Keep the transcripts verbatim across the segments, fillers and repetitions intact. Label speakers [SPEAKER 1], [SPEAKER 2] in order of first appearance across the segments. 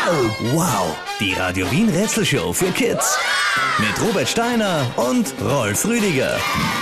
[SPEAKER 1] Wow, die Radio Wien Rätselshow für Kids. Mit Robert Steiner und Rolf Rüdiger.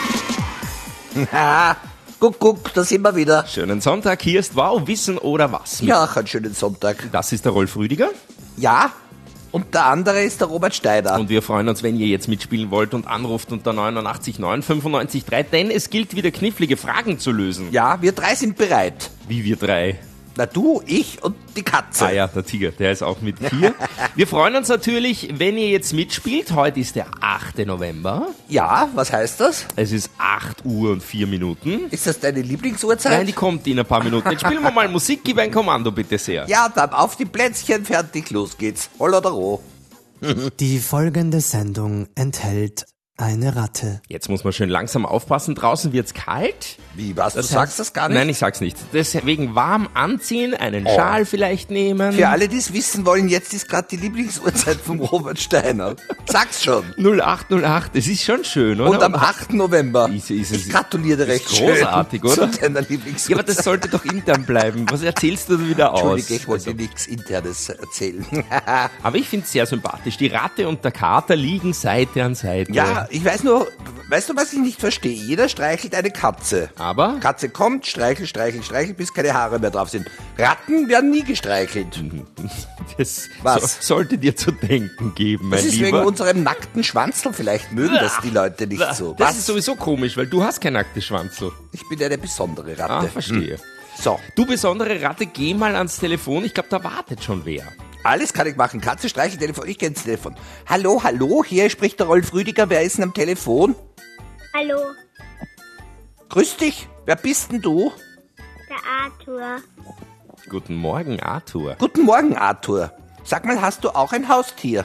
[SPEAKER 2] Guck, guck, da sind wir wieder.
[SPEAKER 3] Schönen Sonntag, hier ist Wow, Wissen oder was?
[SPEAKER 2] Ja, einen schönen Sonntag.
[SPEAKER 3] Das ist der Rolf Rüdiger.
[SPEAKER 2] Ja, und der andere ist der Robert Steiner.
[SPEAKER 3] Und wir freuen uns, wenn ihr jetzt mitspielen wollt und anruft unter neunundachtzig neun fünfundneunzig drei, denn es gilt wieder knifflige Fragen zu lösen.
[SPEAKER 2] Ja, wir drei sind bereit.
[SPEAKER 3] Wie wir drei?
[SPEAKER 2] Na du, ich und die Katze.
[SPEAKER 3] Ah ja, der Tiger, der ist auch mit hier. Wir freuen uns natürlich, wenn ihr jetzt mitspielt. Heute ist der achte November.
[SPEAKER 2] Ja, was heißt das?
[SPEAKER 3] Es ist acht Uhr und vier Minuten.
[SPEAKER 2] Ist das deine Lieblingsuhrzeit?
[SPEAKER 3] Nein, die kommt in ein paar Minuten. Jetzt spielen wir mal Musik, gib ein Kommando bitte sehr.
[SPEAKER 2] Ja, dann auf die Plätzchen, fertig, los geht's. Holl oder roh?
[SPEAKER 4] Die folgende Sendung enthält eine Ratte.
[SPEAKER 3] Jetzt muss man schön langsam aufpassen, draußen wird's kalt.
[SPEAKER 2] Wie, was, du
[SPEAKER 3] Das
[SPEAKER 2] sagst
[SPEAKER 3] heißt-
[SPEAKER 2] das gar nicht?
[SPEAKER 3] Nein, ich sag's nicht. Deswegen warm anziehen, einen Schal vielleicht nehmen.
[SPEAKER 2] Für alle, die es wissen wollen, jetzt ist gerade die Lieblingsuhrzeit vom Robert Steiner. Sag's schon.
[SPEAKER 3] null acht null acht, das ist schon schön, oder?
[SPEAKER 2] Und am achten November.
[SPEAKER 3] Ist- ist es-
[SPEAKER 2] ich gratuliere dir recht
[SPEAKER 3] ist großartig,
[SPEAKER 2] schön
[SPEAKER 3] oder?
[SPEAKER 2] zu deiner Lieblingsuhrzeit.
[SPEAKER 3] Ja, aber das sollte doch intern bleiben. Was erzählst du da wieder aus?
[SPEAKER 2] Entschuldige, ich wollte
[SPEAKER 3] Also,
[SPEAKER 2] nichts Internes erzählen.
[SPEAKER 3] aber ich find's sehr sympathisch. Die Ratte und der Kater liegen Seite an Seite.
[SPEAKER 2] Ja, ich weiß nur, weißt du, was ich nicht verstehe? Jeder streichelt eine Katze.
[SPEAKER 3] Aber?
[SPEAKER 2] Katze kommt, streichelt, streichelt, streichelt, bis keine Haare mehr drauf sind. Ratten werden nie gestreichelt.
[SPEAKER 3] Das
[SPEAKER 2] Was?
[SPEAKER 3] So, sollte dir zu denken geben, mein
[SPEAKER 2] Das ist wegen
[SPEAKER 3] Lieber.
[SPEAKER 2] unserem nackten Schwanzel. Vielleicht mögen das die Leute nicht so.
[SPEAKER 3] Das
[SPEAKER 2] Was?
[SPEAKER 3] ist sowieso komisch, weil du hast kein nacktes Schwanzel.
[SPEAKER 2] Ich bin eine besondere
[SPEAKER 3] Ah,
[SPEAKER 2] Ratte.
[SPEAKER 3] verstehe.
[SPEAKER 2] So,
[SPEAKER 3] Du besondere Ratte, geh mal ans Telefon. Ich glaube, da wartet schon wer.
[SPEAKER 2] alles kann ich machen. Katze streichelt, Telefon, ich kenne das Telefon. Hallo, hallo, hier spricht der Rolf Rüdiger. Wer ist denn am Telefon?
[SPEAKER 5] Hallo,
[SPEAKER 2] Grüß dich, wer bist denn du?
[SPEAKER 5] der Arthur.
[SPEAKER 3] Guten Morgen, Arthur.
[SPEAKER 2] Guten Morgen, Arthur. Sag mal, hast du auch ein Haustier?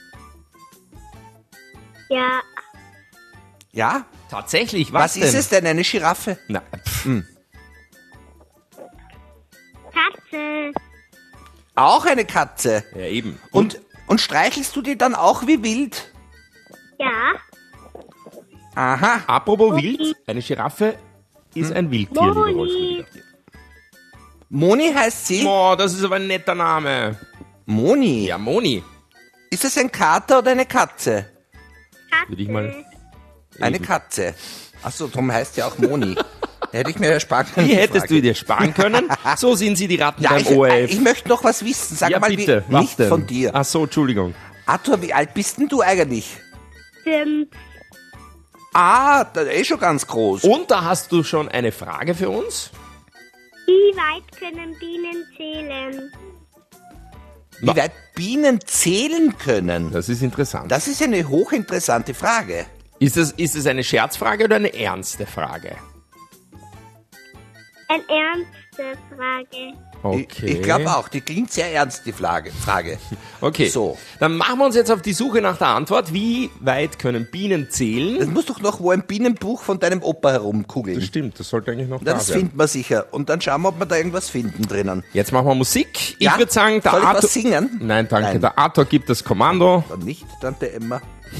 [SPEAKER 5] Ja,
[SPEAKER 2] Ja?
[SPEAKER 3] Tatsächlich, was,
[SPEAKER 2] Was,
[SPEAKER 3] denn?
[SPEAKER 2] ist es denn, eine Giraffe?
[SPEAKER 3] Na, pff,
[SPEAKER 5] Katze.
[SPEAKER 2] Auch eine Katze.
[SPEAKER 3] ja eben.
[SPEAKER 2] Und, und streichelst du die dann auch wie wild?
[SPEAKER 5] Ja,
[SPEAKER 2] Aha.
[SPEAKER 3] Apropos Wild, eine Giraffe ist ein Wildtier, lieber Rolf Rüdiger.
[SPEAKER 2] Moni heißt sie?
[SPEAKER 3] Oh, das ist aber ein netter Name.
[SPEAKER 2] Moni.
[SPEAKER 3] Ja, Moni.
[SPEAKER 2] Ist es ein Kater oder eine Katze?
[SPEAKER 5] Katze.
[SPEAKER 3] Würde ich mal...
[SPEAKER 2] Eine Katze. Achso, darum heißt ja auch Moni. Hätte ich mir ersparen können.
[SPEAKER 3] Die
[SPEAKER 2] die
[SPEAKER 3] hättest
[SPEAKER 2] Frage.
[SPEAKER 3] du dir sparen können. So sind sie, die Ratten
[SPEAKER 2] Ja,
[SPEAKER 3] beim
[SPEAKER 2] ich,
[SPEAKER 3] O R
[SPEAKER 2] äh,
[SPEAKER 3] F.
[SPEAKER 2] ich möchte noch was wissen. Sag
[SPEAKER 3] ja,
[SPEAKER 2] mal,
[SPEAKER 3] bitte.
[SPEAKER 2] wie,
[SPEAKER 3] Was
[SPEAKER 2] nicht
[SPEAKER 3] denn?
[SPEAKER 2] von dir.
[SPEAKER 3] Ach so, Entschuldigung.
[SPEAKER 2] Arthur, wie alt bist denn du eigentlich?
[SPEAKER 5] Fünf.
[SPEAKER 2] Ah, da ist eh schon ganz groß.
[SPEAKER 3] Und da hast du schon eine Frage für uns?
[SPEAKER 5] Wie weit können Bienen zählen?
[SPEAKER 2] Wie weit Bienen zählen können?
[SPEAKER 3] Das ist interessant.
[SPEAKER 2] Das ist eine hochinteressante Frage.
[SPEAKER 3] Ist es, ist es eine Scherzfrage oder eine ernste Frage?
[SPEAKER 5] Eine ernste Frage.
[SPEAKER 3] Okay.
[SPEAKER 2] Ich, ich glaube auch, die klingt sehr ernst, die Frage. Frage.
[SPEAKER 3] Okay,
[SPEAKER 2] So.
[SPEAKER 3] dann machen wir uns jetzt auf die Suche nach der Antwort. Wie weit können Bienen
[SPEAKER 2] Das
[SPEAKER 3] zählen?
[SPEAKER 2] muss doch noch wo ein Bienenbuch von deinem Opa herumkugeln.
[SPEAKER 3] Das stimmt, das sollte eigentlich noch
[SPEAKER 2] Na,
[SPEAKER 3] da
[SPEAKER 2] das
[SPEAKER 3] sein.
[SPEAKER 2] finden wir sicher. Und dann schauen wir, ob wir da irgendwas finden drinnen.
[SPEAKER 3] Jetzt machen wir Musik. Ich
[SPEAKER 2] Ja?
[SPEAKER 3] würde sagen, der
[SPEAKER 2] Soll ich
[SPEAKER 3] Arthur...
[SPEAKER 2] was singen?
[SPEAKER 3] Nein, danke.
[SPEAKER 2] Nein.
[SPEAKER 3] Der Arthur gibt das Kommando.
[SPEAKER 2] Dann nicht, Tante Emma.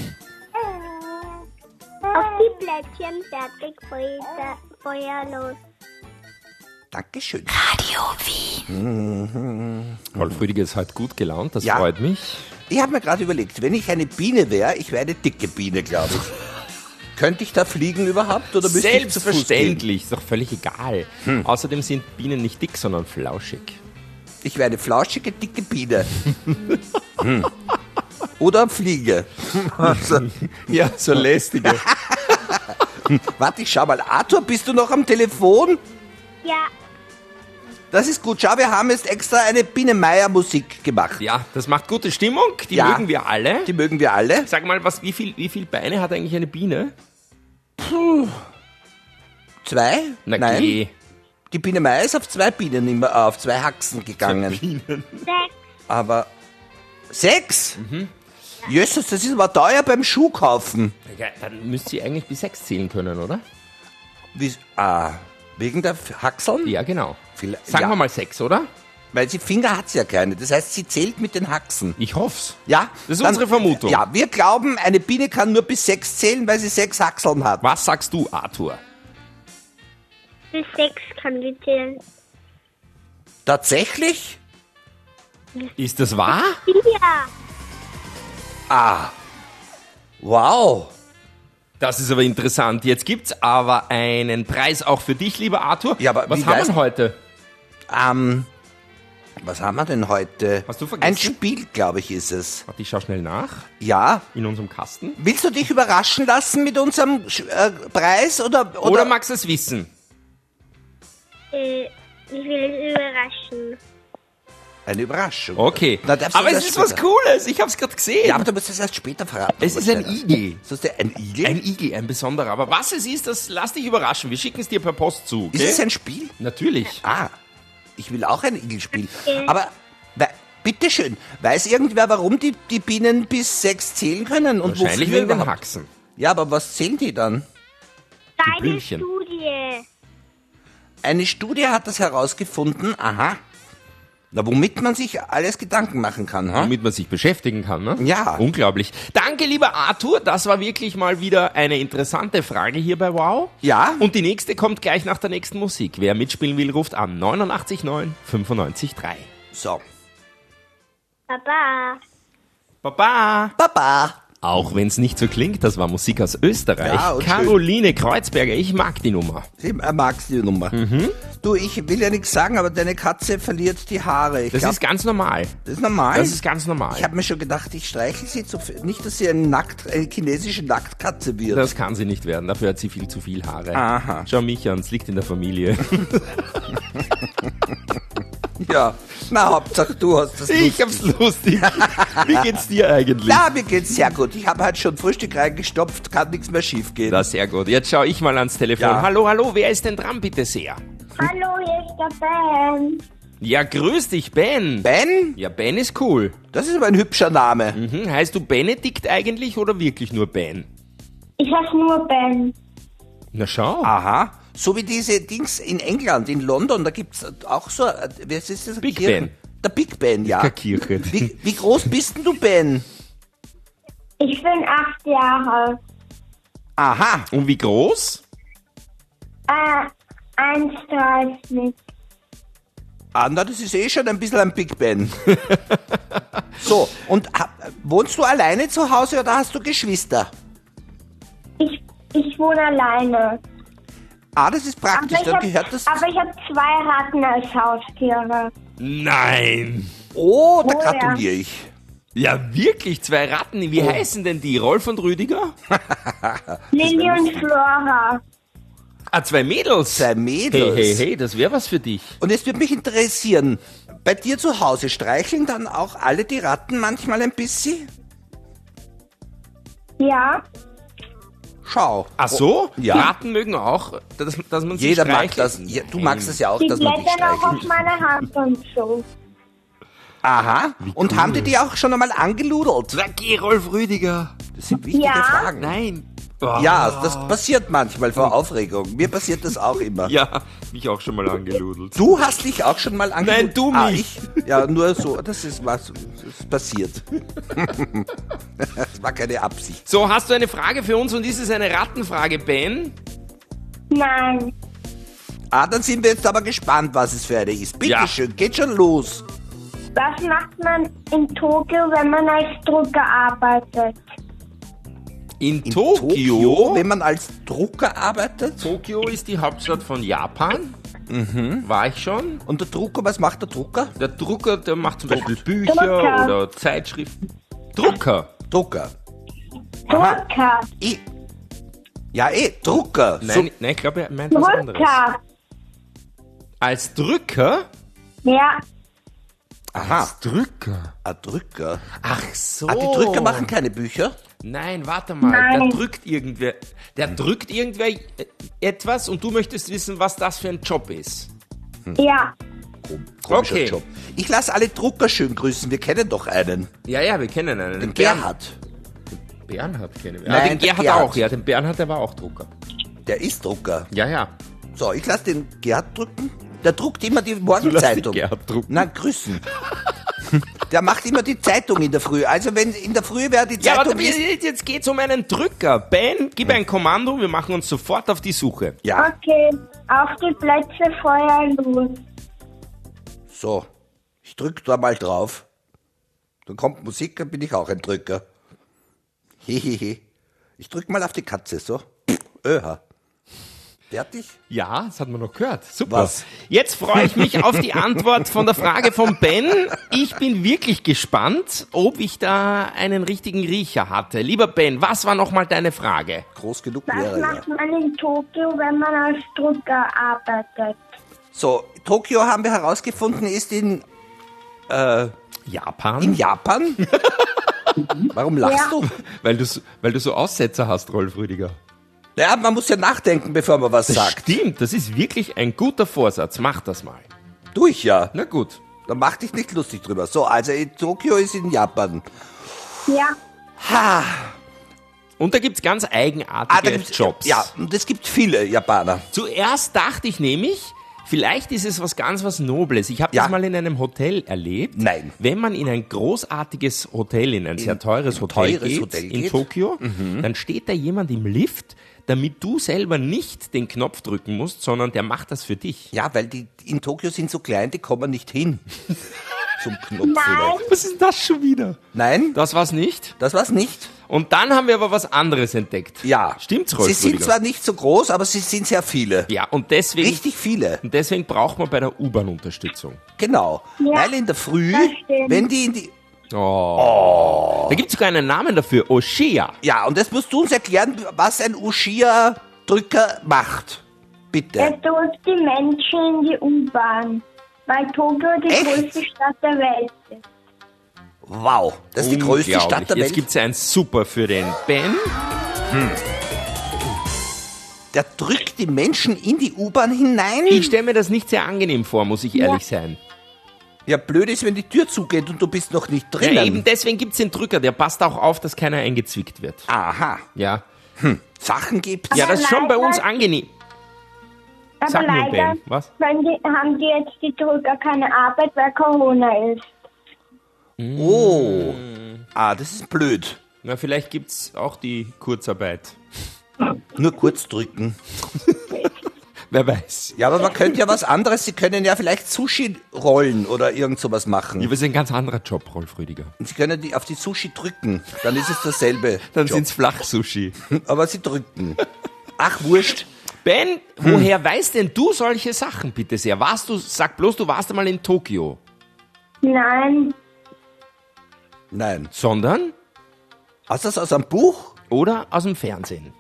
[SPEAKER 5] Auf die Plättchen fertig, Feuer, Feuer los.
[SPEAKER 2] Dankeschön.
[SPEAKER 3] Rolf Rüdiger ist heute gut gelaunt, das
[SPEAKER 2] Ja.
[SPEAKER 3] freut mich.
[SPEAKER 2] Ich habe mir gerade überlegt, wenn ich eine Biene wäre, ich wäre eine dicke Biene, glaube ich. Könnte ich da fliegen überhaupt oder müsste ich zu Fuß gehen?
[SPEAKER 3] Selbstverständlich, ist doch völlig egal. Außerdem sind Bienen nicht dick, sondern flauschig.
[SPEAKER 2] Ich wäre eine flauschige, dicke Biene. hm. Oder Fliege. Also,
[SPEAKER 3] Ja, so lästige.
[SPEAKER 2] warte, ich schau mal. Arthur, bist du noch am Telefon?
[SPEAKER 5] Ja,
[SPEAKER 2] Das ist gut. Schau, wir haben jetzt extra eine Biene Meier Musik gemacht.
[SPEAKER 3] Ja, das macht gute Stimmung, die
[SPEAKER 2] Ja.
[SPEAKER 3] mögen wir alle.
[SPEAKER 2] Die mögen wir alle.
[SPEAKER 3] Sag mal, was, wie viel, wie viel Beine hat eigentlich eine Biene?
[SPEAKER 2] Zwei?
[SPEAKER 3] Na
[SPEAKER 2] Nein.
[SPEAKER 3] geh.
[SPEAKER 2] Die Biene Meier ist auf zwei Bienen immer, äh, auf zwei Haxen gegangen.
[SPEAKER 5] sechs.
[SPEAKER 2] Aber sechs? Jesus, das ist aber teuer beim Schuhkaufen.
[SPEAKER 3] Ja, dann müsst ihr eigentlich bis sechs zählen können, oder?
[SPEAKER 2] Wie, ah, wegen der Haxeln?
[SPEAKER 3] Ja, genau.
[SPEAKER 2] Vielleicht-
[SPEAKER 3] Sagen
[SPEAKER 2] ja.
[SPEAKER 3] wir mal sechs, oder?
[SPEAKER 2] Weil sie Finger hat sie ja keine. Das heißt, sie zählt mit den Haxen.
[SPEAKER 3] Ich hoff's.
[SPEAKER 2] Ja?
[SPEAKER 3] Das ist unsere Vermutung.
[SPEAKER 2] Ja, wir glauben, eine Biene kann nur bis sechs zählen, weil sie sechs Haxeln hat.
[SPEAKER 3] Was sagst du, Arthur?
[SPEAKER 5] Bis sechs kann die zählen.
[SPEAKER 2] Tatsächlich?
[SPEAKER 3] Ist das wahr?
[SPEAKER 5] Ja.
[SPEAKER 2] Ah. Wow.
[SPEAKER 3] Das ist aber interessant. Jetzt gibt's aber einen Preis auch für dich, lieber Arthur.
[SPEAKER 2] Ja, aber
[SPEAKER 3] was
[SPEAKER 2] wie
[SPEAKER 3] haben wir
[SPEAKER 2] weiß-
[SPEAKER 3] denn heute?
[SPEAKER 2] Ähm, was haben wir denn heute?
[SPEAKER 3] Hast du vergessen?
[SPEAKER 2] Ein Spiel, glaube ich, ist es.
[SPEAKER 3] Warte, ich schau schnell nach.
[SPEAKER 2] Ja.
[SPEAKER 3] In unserem Kasten.
[SPEAKER 2] Willst du dich überraschen lassen mit unserem äh, Preis oder, oder?
[SPEAKER 3] Oder magst du es wissen?
[SPEAKER 5] Äh, ich will es überraschen.
[SPEAKER 2] Eine Überraschung.
[SPEAKER 3] Okay.
[SPEAKER 2] Na, darfst du
[SPEAKER 3] aber es
[SPEAKER 2] das
[SPEAKER 3] ist was
[SPEAKER 2] später-
[SPEAKER 3] Cooles. Ich hab's gerade gesehen.
[SPEAKER 2] Ja, aber du musst das erst später verraten.
[SPEAKER 3] Es ist ein Igel.
[SPEAKER 2] Ist das der, ein Igel?
[SPEAKER 3] Ein Igel, ein besonderer. Aber was es ist, das lass dich überraschen. Wir schicken es dir per Post zu. Okay?
[SPEAKER 2] Ist es ein Spiel?
[SPEAKER 3] Natürlich.
[SPEAKER 2] Ah, ich will auch ein Igel spielen. Aber, we- bitteschön, weiß irgendwer, warum die, die Bienen bis sechs zählen können? Und
[SPEAKER 3] Wahrscheinlich
[SPEAKER 2] wofür
[SPEAKER 3] wegen den
[SPEAKER 2] überhaupt?
[SPEAKER 3] Haxen.
[SPEAKER 2] Ja, aber was zählen die dann?
[SPEAKER 5] Deine
[SPEAKER 3] Blümchen.
[SPEAKER 5] Studie.
[SPEAKER 2] Eine Studie hat das herausgefunden, aha, na, womit man sich alles Gedanken machen kann, ha?
[SPEAKER 3] Womit man sich beschäftigen kann, ne?
[SPEAKER 2] Ja.
[SPEAKER 3] Unglaublich. Danke, lieber Arthur. Das war wirklich mal wieder eine interessante Frage hier bei Wow.
[SPEAKER 2] Ja.
[SPEAKER 3] Und die nächste kommt gleich nach der nächsten Musik. Wer mitspielen will, ruft an neunundachtzig neun fünfundneunzig drei.
[SPEAKER 2] So.
[SPEAKER 5] Papa.
[SPEAKER 3] Baba.
[SPEAKER 2] Baba.
[SPEAKER 3] Auch wenn es nicht so klingt, das war Musik aus Österreich.
[SPEAKER 2] Ja, und
[SPEAKER 3] Caroline Kreuzberger, ich mag die Nummer.
[SPEAKER 2] Sie magst die Nummer.
[SPEAKER 3] Mhm.
[SPEAKER 2] Du, ich will ja nichts sagen, aber deine Katze verliert die Haare. Ich
[SPEAKER 3] Das
[SPEAKER 2] glaub,
[SPEAKER 3] ist ganz normal.
[SPEAKER 2] das ist normal.
[SPEAKER 3] Das ist ganz normal.
[SPEAKER 2] Ich habe mir schon gedacht, ich streichle sie zu viel. Nicht, dass sie eine, Nackt, eine chinesische Nacktkatze wird.
[SPEAKER 3] Das kann sie nicht werden, dafür hat sie viel zu viel Haare.
[SPEAKER 2] Aha.
[SPEAKER 3] Schau mich an, es liegt in der Familie.
[SPEAKER 2] Ja, na, Hauptsache du hast das
[SPEAKER 3] Ich hab's lustig. Wie geht's dir eigentlich?
[SPEAKER 2] Ja, mir geht's sehr gut. Ich habe halt schon Frühstück reingestopft, kann nichts mehr schief gehen.
[SPEAKER 3] Das ist sehr gut. Jetzt schau ich mal ans Telefon.
[SPEAKER 2] Ja.
[SPEAKER 3] Hallo, hallo, wer ist denn dran, bitte sehr?
[SPEAKER 5] Hallo, hier ist der Ben.
[SPEAKER 3] Ja, grüß dich, Ben.
[SPEAKER 2] Ben?
[SPEAKER 3] Ja, Ben ist cool.
[SPEAKER 2] Das ist aber ein hübscher Name.
[SPEAKER 3] Mhm. Heißt du Benedikt eigentlich oder wirklich nur Ben?
[SPEAKER 5] Ich heiße nur Ben.
[SPEAKER 3] Na schau.
[SPEAKER 2] Aha. So wie diese Dings in England, in London, da gibt's auch so, äh, wer ist das?
[SPEAKER 3] Big
[SPEAKER 2] Kirchen?
[SPEAKER 3] Ben.
[SPEAKER 2] Der Big Ben, ja.
[SPEAKER 3] Der Kirche.
[SPEAKER 2] Wie, wie groß bist denn du, Ben?
[SPEAKER 5] Ich bin acht Jahre.
[SPEAKER 2] Aha.
[SPEAKER 3] Und wie groß?
[SPEAKER 5] Äh, eins Komma dreißig.
[SPEAKER 2] Ah, na, das ist eh schon ein bisschen ein Big Ben. So, und ha, wohnst du alleine zu Hause oder hast du Geschwister?
[SPEAKER 5] Ich, ich wohne alleine.
[SPEAKER 2] Ah, das ist praktisch,
[SPEAKER 5] ich
[SPEAKER 2] dann
[SPEAKER 5] hab-
[SPEAKER 2] gehört das...
[SPEAKER 5] aber ich habe zwei Ratten als Haustiere.
[SPEAKER 3] Nein.
[SPEAKER 2] Oh, da
[SPEAKER 5] Oh, ja.
[SPEAKER 2] gratuliere ich.
[SPEAKER 3] Ja, wirklich, zwei Ratten. Wie heißen denn die? Rolf und Rüdiger?
[SPEAKER 5] Lilly und Flora.
[SPEAKER 3] Ah, zwei Mädels.
[SPEAKER 2] Zwei
[SPEAKER 3] Hey,
[SPEAKER 2] Mädels.
[SPEAKER 3] hey, hey, das wäre was für dich.
[SPEAKER 2] Und es würde mich interessieren, bei dir zu Hause streicheln dann auch alle die Ratten manchmal ein bisschen?
[SPEAKER 5] Ja.
[SPEAKER 2] Schau.
[SPEAKER 3] Ach so?
[SPEAKER 2] Ja.
[SPEAKER 3] Ratten mögen auch, dass, dass man sie
[SPEAKER 2] Jeder mag
[SPEAKER 3] streichelt?
[SPEAKER 2] das. Ja, du magst es ja auch,
[SPEAKER 5] Die
[SPEAKER 2] dass man dich
[SPEAKER 5] klettern auch auf
[SPEAKER 2] streichelt.
[SPEAKER 5] meine Hand und so.
[SPEAKER 2] Aha. Und haben die die auch schon einmal angeludelt?
[SPEAKER 3] Sag, geh, Rolf Rüdiger.
[SPEAKER 2] Das sind wichtige
[SPEAKER 5] Ja.
[SPEAKER 2] Fragen.
[SPEAKER 3] Nein. Oh.
[SPEAKER 2] Ja, das passiert manchmal vor Aufregung. Mir passiert das auch immer.
[SPEAKER 3] Ja, mich auch schon mal angeludelt.
[SPEAKER 2] Du hast dich auch schon mal angeludelt?
[SPEAKER 3] Nein, du
[SPEAKER 2] Ah,
[SPEAKER 3] mich.
[SPEAKER 2] ich? Ja, nur so. Das ist was. Das ist passiert. Das war keine Absicht.
[SPEAKER 3] So, hast du eine Frage für uns und ist es eine Rattenfrage, Ben?
[SPEAKER 5] Nein.
[SPEAKER 2] Ah, dann sind wir jetzt aber gespannt, was es für eine ist. Bitte
[SPEAKER 3] Ja.
[SPEAKER 2] schön, geht schon los.
[SPEAKER 5] Was macht man in Tokio, wenn man als Drucker arbeitet?
[SPEAKER 3] In,
[SPEAKER 2] In
[SPEAKER 3] Tokio?
[SPEAKER 2] wenn man als Drucker arbeitet.
[SPEAKER 3] Tokio ist die Hauptstadt von Japan. Mhm. War ich schon.
[SPEAKER 2] Und der Drucker, was macht der Drucker?
[SPEAKER 3] Der Drucker, der macht zum Beispiel Bücher
[SPEAKER 5] Drucker.
[SPEAKER 3] oder Zeitschriften. Drucker.
[SPEAKER 2] Drucker.
[SPEAKER 5] Drucker.
[SPEAKER 2] Eh. Ja, eh, Drucker.
[SPEAKER 3] Nein, nein, ich glaube, er meint was anderes.
[SPEAKER 5] Drucker.
[SPEAKER 3] Als Drücker?
[SPEAKER 5] Ja.
[SPEAKER 2] So, aha,
[SPEAKER 3] Drücker.
[SPEAKER 2] ein Drücker.
[SPEAKER 3] Ach so.
[SPEAKER 2] Ah, die Drücker machen keine Bücher?
[SPEAKER 3] Nein, warte mal.
[SPEAKER 5] Nein.
[SPEAKER 3] Der drückt irgendwer. Der drückt irgendwer äh, etwas und du möchtest wissen, was das für ein Job ist.
[SPEAKER 5] Ja.
[SPEAKER 2] Komischer
[SPEAKER 3] Okay.
[SPEAKER 2] Job. Ich lasse alle Drucker schön grüßen. Wir kennen doch einen.
[SPEAKER 3] Ja, ja, wir kennen einen.
[SPEAKER 2] Den
[SPEAKER 3] Bern-
[SPEAKER 2] Gerhard.
[SPEAKER 3] Bernhard kennen wir.
[SPEAKER 2] Nein,
[SPEAKER 3] ja, den
[SPEAKER 2] der
[SPEAKER 3] Gerhard
[SPEAKER 2] Gerhard.
[SPEAKER 3] auch. Ja, den Bernhard, der war auch Drucker.
[SPEAKER 2] Der ist Drucker.
[SPEAKER 3] Ja, ja.
[SPEAKER 2] So, ich lasse den Gerhard drücken. Der druckt immer die
[SPEAKER 3] Du lässt
[SPEAKER 2] Morgenzeitung.
[SPEAKER 3] den Gerhard drucken.
[SPEAKER 2] Na, grüßen. Der macht immer die Zeitung in der Früh. Also wenn in der Früh wäre die
[SPEAKER 3] Ja,
[SPEAKER 2] Zeitung...
[SPEAKER 3] warte,
[SPEAKER 2] ist,
[SPEAKER 3] jetzt geht's um einen Drücker. Ben, gib ein Kommando, wir machen uns sofort auf die Suche.
[SPEAKER 2] ja,
[SPEAKER 5] Okay. Auf die Plätze, Feuer los.
[SPEAKER 2] so. Ich drück da mal drauf. Dann kommt Musik, dann bin ich auch ein Drücker. Hehehe. Ich drück mal auf die Katze, so. Öha. Fertig?
[SPEAKER 3] Ja, das hat man noch gehört. Super.
[SPEAKER 2] Was?
[SPEAKER 3] Jetzt freue ich mich auf die Antwort von der Frage von Ben. Ich bin wirklich gespannt, ob ich da einen richtigen Riecher hatte. Lieber Ben, was war nochmal deine Frage?
[SPEAKER 2] Groß genug
[SPEAKER 5] Was
[SPEAKER 2] wäre ja.
[SPEAKER 5] macht man in Tokio, wenn man als Drucker arbeitet?
[SPEAKER 2] So, Tokio haben wir herausgefunden, ist in, äh,
[SPEAKER 3] Japan?
[SPEAKER 2] in Japan. Warum lachst
[SPEAKER 5] Ja.
[SPEAKER 2] du?
[SPEAKER 3] Weil du, weil du so Aussetzer hast, Rolf Rüdiger.
[SPEAKER 2] Ja, man muss ja nachdenken, bevor man was
[SPEAKER 3] Das
[SPEAKER 2] sagt.
[SPEAKER 3] stimmt, das ist wirklich ein guter Vorsatz. Mach das mal.
[SPEAKER 2] Tu ich ja.
[SPEAKER 3] Na gut.
[SPEAKER 2] Dann mach dich nicht lustig drüber. So, also in Tokio ist in Japan.
[SPEAKER 5] Ja,
[SPEAKER 2] Ha.
[SPEAKER 3] Und da gibt's ganz eigenartige
[SPEAKER 2] Ah, da gibt's,
[SPEAKER 3] Jobs.
[SPEAKER 2] Ja, und es gibt viele Japaner.
[SPEAKER 3] Zuerst dachte ich nämlich, vielleicht ist es was ganz was Nobles. Ich habe
[SPEAKER 2] Ja.
[SPEAKER 3] das mal in einem Hotel erlebt.
[SPEAKER 2] Nein.
[SPEAKER 3] Wenn man in ein großartiges Hotel, in ein sehr teures,
[SPEAKER 2] ein
[SPEAKER 3] Hotel,
[SPEAKER 2] teures
[SPEAKER 3] geht,
[SPEAKER 2] Hotel
[SPEAKER 3] in
[SPEAKER 2] geht.
[SPEAKER 3] Tokio, dann steht da jemand im Lift, damit du selber nicht den Knopf drücken musst, sondern der macht das für dich.
[SPEAKER 2] Ja, weil die in Tokio sind so klein, die kommen nicht hin. Zum Knopf
[SPEAKER 5] Nein.
[SPEAKER 2] vielleicht.
[SPEAKER 3] Was ist das schon wieder?
[SPEAKER 2] Nein,
[SPEAKER 3] Das war's nicht.
[SPEAKER 2] das war's nicht.
[SPEAKER 3] Und dann haben wir aber was anderes entdeckt.
[SPEAKER 2] Ja.
[SPEAKER 3] Stimmt's, Rolf
[SPEAKER 2] Sie sind
[SPEAKER 3] Rüdiger?
[SPEAKER 2] zwar nicht so groß, aber sie sind sehr viele.
[SPEAKER 3] Ja, und deswegen,
[SPEAKER 2] Richtig viele.
[SPEAKER 3] und deswegen braucht man bei der U-Bahn Unterstützung.
[SPEAKER 2] Genau.
[SPEAKER 5] Ja,
[SPEAKER 2] Weil in der Früh,
[SPEAKER 5] das stimmt.
[SPEAKER 2] wenn die in die...
[SPEAKER 3] Oh. Da gibt's sogar einen Namen dafür, Oshia.
[SPEAKER 2] Ja, und jetzt musst du uns erklären, was ein Ushia-Drücker macht. Bitte.
[SPEAKER 5] er tut die Menschen in die U-Bahn, weil Tokio die
[SPEAKER 2] Echt?
[SPEAKER 5] größte Stadt der Welt ist.
[SPEAKER 2] Wow, das ist die größte
[SPEAKER 3] Unglaublich.
[SPEAKER 2] Stadt der
[SPEAKER 3] Jetzt
[SPEAKER 2] Welt.
[SPEAKER 3] gibt's ein Super für den Ben.
[SPEAKER 2] Der drückt die Menschen in die U-Bahn hinein.
[SPEAKER 3] Ich stelle mir das nicht sehr angenehm vor, muss ich ehrlich sein.
[SPEAKER 2] Ja, blöd ist, wenn die Tür zugeht und du bist noch nicht
[SPEAKER 3] Ja,
[SPEAKER 2] drinnen.
[SPEAKER 3] eben deswegen gibt's den Drücker, der passt auch auf, dass keiner eingezwickt wird.
[SPEAKER 2] Aha.
[SPEAKER 3] Ja,
[SPEAKER 2] Sachen gibt's.
[SPEAKER 3] ja das ist schon bei uns
[SPEAKER 5] leider-
[SPEAKER 3] angenehm.
[SPEAKER 5] Aber
[SPEAKER 3] Sag nur,
[SPEAKER 5] leider
[SPEAKER 3] Ben, was?
[SPEAKER 5] können die, haben die jetzt die Drücker keine Arbeit, weil Corona ist.
[SPEAKER 2] Oh. Ah, das ist blöd.
[SPEAKER 3] Na, vielleicht gibt's auch die Kurzarbeit.
[SPEAKER 2] Nur kurz drücken.
[SPEAKER 3] Wer weiß.
[SPEAKER 2] Ja, aber man könnte ja was anderes. Sie können ja vielleicht Sushi rollen oder irgend sowas machen.
[SPEAKER 3] Ja, aber es ist ein ganz anderer Job, Rolf Rüdiger.
[SPEAKER 2] Und Sie können die auf die Sushi drücken. Dann ist es dasselbe.
[SPEAKER 3] Dann
[SPEAKER 2] Job.
[SPEAKER 3] sind's Flachsushi.
[SPEAKER 2] Aber Sie drücken. Ach, wurscht.
[SPEAKER 3] Ben, woher weißt denn du solche Sachen, bitte sehr? Warst du, sag bloß, du warst einmal in Tokio.
[SPEAKER 5] Nein,
[SPEAKER 2] Nein.
[SPEAKER 3] Sondern?
[SPEAKER 2] Hast du das aus einem Buch?
[SPEAKER 3] Oder aus dem Fernsehen?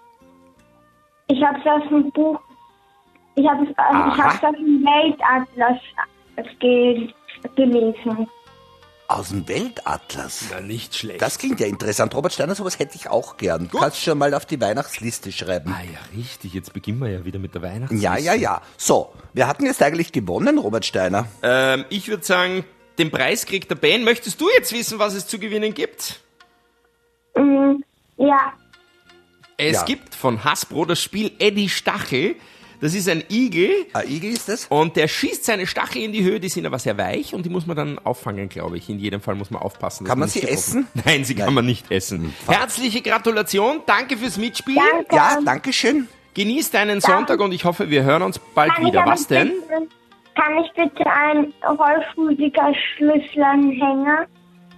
[SPEAKER 5] ich habe es aus dem Buch, ich habe es also ich
[SPEAKER 2] Aha.
[SPEAKER 5] hab's aus dem Weltatlas ge gelesen.
[SPEAKER 2] Aus dem Weltatlas.
[SPEAKER 3] Na, nicht schlecht.
[SPEAKER 2] Das klingt ja interessant. Robert Steiner, sowas hätte ich auch gern. Kannst schon mal auf die Weihnachtsliste schreiben.
[SPEAKER 3] Ah ja, richtig. Jetzt beginnen wir ja wieder mit der Weihnachtsliste.
[SPEAKER 2] Ja, ja, ja. So, wir hatten jetzt eigentlich gewonnen, Robert Steiner.
[SPEAKER 3] Ähm, ich würde sagen, den Preis kriegt der Ben. Möchtest du jetzt wissen, was es zu gewinnen gibt?
[SPEAKER 5] Mm, ja,
[SPEAKER 3] Es
[SPEAKER 2] Ja.
[SPEAKER 3] gibt von Hasbro das Spiel Eddie Stachel. Das ist ein Igel
[SPEAKER 2] Ein Igel ist das?
[SPEAKER 3] und der schießt seine Stachel in die Höhe. Die sind aber sehr weich und die muss man dann auffangen, glaube ich. In jedem Fall muss man aufpassen. dass
[SPEAKER 2] Kann man
[SPEAKER 3] nicht
[SPEAKER 2] sie
[SPEAKER 3] getroffen-
[SPEAKER 2] essen?
[SPEAKER 3] Nein, sie kann
[SPEAKER 2] Nein.
[SPEAKER 3] man nicht essen. Herzliche Gratulation. Danke fürs Mitspielen.
[SPEAKER 5] danke.
[SPEAKER 2] Ja, danke schön.
[SPEAKER 3] Genieß deinen Sonntag und ich hoffe, wir hören uns bald
[SPEAKER 5] Kann ich
[SPEAKER 3] wieder.
[SPEAKER 5] aber
[SPEAKER 3] Was denn?
[SPEAKER 5] Bitte, kann ich bitte einen Rolf-Rüdiger Schlüsselanhänger?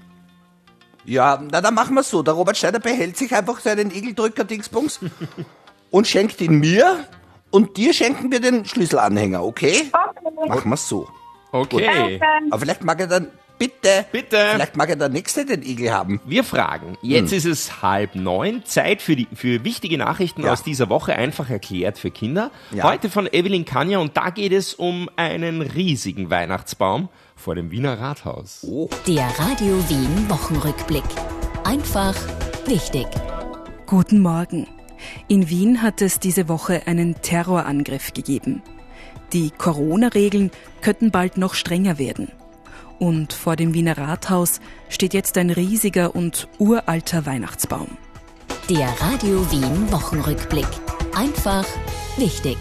[SPEAKER 2] Ja, na dann machen wir so. Der Robert Steiner behält sich einfach seinen Igeldrücker-Dingsbums und schenkt ihn mir und dir schenken wir den Schlüsselanhänger, okay?
[SPEAKER 5] Okay.
[SPEAKER 2] Machen wir so.
[SPEAKER 3] Okay.
[SPEAKER 5] Danke.
[SPEAKER 2] Aber vielleicht mag er dann, bitte,
[SPEAKER 3] Bitte.
[SPEAKER 2] vielleicht mag er der Nächste den Igel haben.
[SPEAKER 3] Wir fragen, jetzt ist es halb neun, Zeit für, die, für wichtige Nachrichten
[SPEAKER 2] Ja.
[SPEAKER 3] aus dieser Woche, einfach erklärt für Kinder.
[SPEAKER 2] Ja.
[SPEAKER 3] Heute von Evelyn Kanja und da geht es um einen riesigen Weihnachtsbaum vor dem Wiener Rathaus.
[SPEAKER 6] Der Radio Wien Wochenrückblick. Einfach wichtig.
[SPEAKER 7] Guten Morgen. In Wien hat es diese Woche einen Terrorangriff gegeben. Die Corona-Regeln könnten bald noch strenger werden. Und vor dem Wiener Rathaus steht jetzt ein riesiger und uralter Weihnachtsbaum.
[SPEAKER 6] Der Radio Wien Wochenrückblick. Einfach wichtig.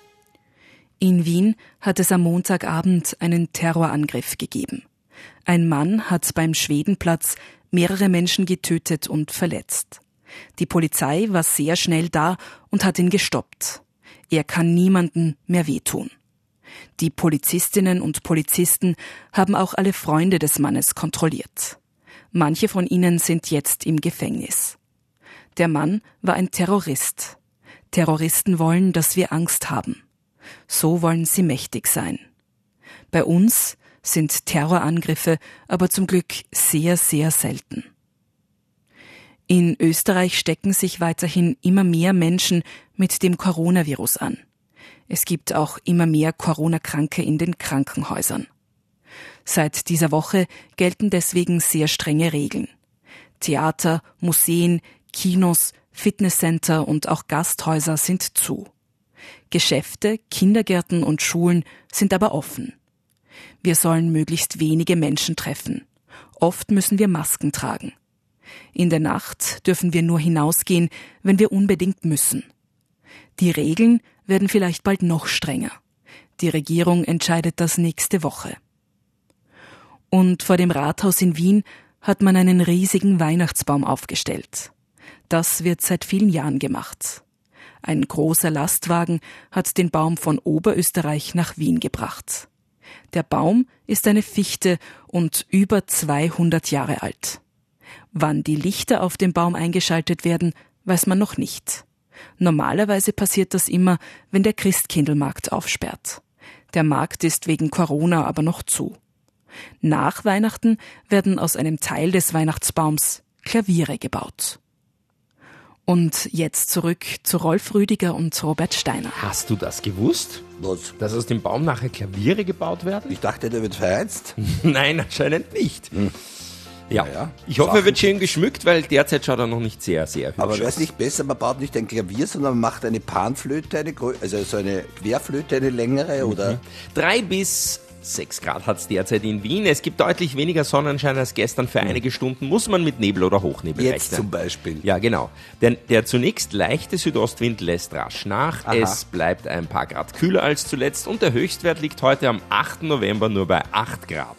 [SPEAKER 7] In Wien hat es am Montagabend einen Terrorangriff gegeben. Ein Mann hat beim Schwedenplatz mehrere Menschen getötet und verletzt. Die Polizei war sehr schnell da und hat ihn gestoppt. Er kann niemandem mehr wehtun. Die Polizistinnen und Polizisten haben auch alle Freunde des Mannes kontrolliert. Manche von ihnen sind jetzt im Gefängnis. Der Mann war ein Terrorist. Terroristen wollen, dass wir Angst haben. So wollen sie mächtig sein. Bei uns sind Terrorangriffe aber zum Glück sehr, sehr selten. In Österreich stecken sich weiterhin immer mehr Menschen mit dem Coronavirus an. Es gibt auch immer mehr Corona-Kranke in den Krankenhäusern. Seit dieser Woche gelten deswegen sehr strenge Regeln. Theater, Museen, Kinos, Fitnesscenter und auch Gasthäuser sind zu. Geschäfte, Kindergärten und Schulen sind aber offen. Wir sollen möglichst wenige Menschen treffen. Oft müssen wir Masken tragen. In der Nacht dürfen wir nur hinausgehen, wenn wir unbedingt müssen. Die Regeln werden vielleicht bald noch strenger. Die Regierung entscheidet das nächste Woche. Und vor dem Rathaus in Wien hat man einen riesigen Weihnachtsbaum aufgestellt. Das wird seit vielen Jahren gemacht. Ein großer Lastwagen hat den Baum von Oberösterreich nach Wien gebracht. Der Baum ist eine Fichte und über zweihundert Jahre alt. Wann die Lichter auf dem Baum eingeschaltet werden, weiß man noch nicht. Normalerweise passiert das immer, wenn der Christkindlmarkt aufsperrt. Der Markt ist wegen Corona aber noch zu. Nach Weihnachten werden aus einem Teil des Weihnachtsbaums Klaviere gebaut. Und jetzt zurück zu Rolf Rüdiger und Robert Steiner.
[SPEAKER 3] Hast du das gewusst?
[SPEAKER 2] Was?
[SPEAKER 3] Dass aus dem Baum nachher Klaviere gebaut werden?
[SPEAKER 2] Ich dachte, der wird verheizt.
[SPEAKER 3] Nein, anscheinend nicht.
[SPEAKER 2] Hm.
[SPEAKER 3] Ja.
[SPEAKER 2] Ja,
[SPEAKER 3] Ich hoffe, er
[SPEAKER 2] Sachen.
[SPEAKER 3] wird schön geschmückt, weil derzeit schaut er noch nicht sehr, sehr hübsch
[SPEAKER 2] Aber wäre
[SPEAKER 3] aus.
[SPEAKER 2] es nicht besser, man baut nicht ein Klavier, sondern man macht eine Panflöte, eine, grö- also so eine Querflöte, eine längere, oder?
[SPEAKER 3] Drei bis sechs Grad hat es derzeit in Wien. Es gibt deutlich weniger Sonnenschein als gestern. Für einige Stunden muss man mit Nebel oder Hochnebel
[SPEAKER 2] Jetzt
[SPEAKER 3] rechnen.
[SPEAKER 2] zum Beispiel.
[SPEAKER 3] Ja, genau. Der, der zunächst leichte Südostwind lässt rasch nach.
[SPEAKER 2] Aha.
[SPEAKER 3] Es bleibt ein paar Grad kühler als zuletzt und der Höchstwert liegt heute am achten November nur bei acht Grad.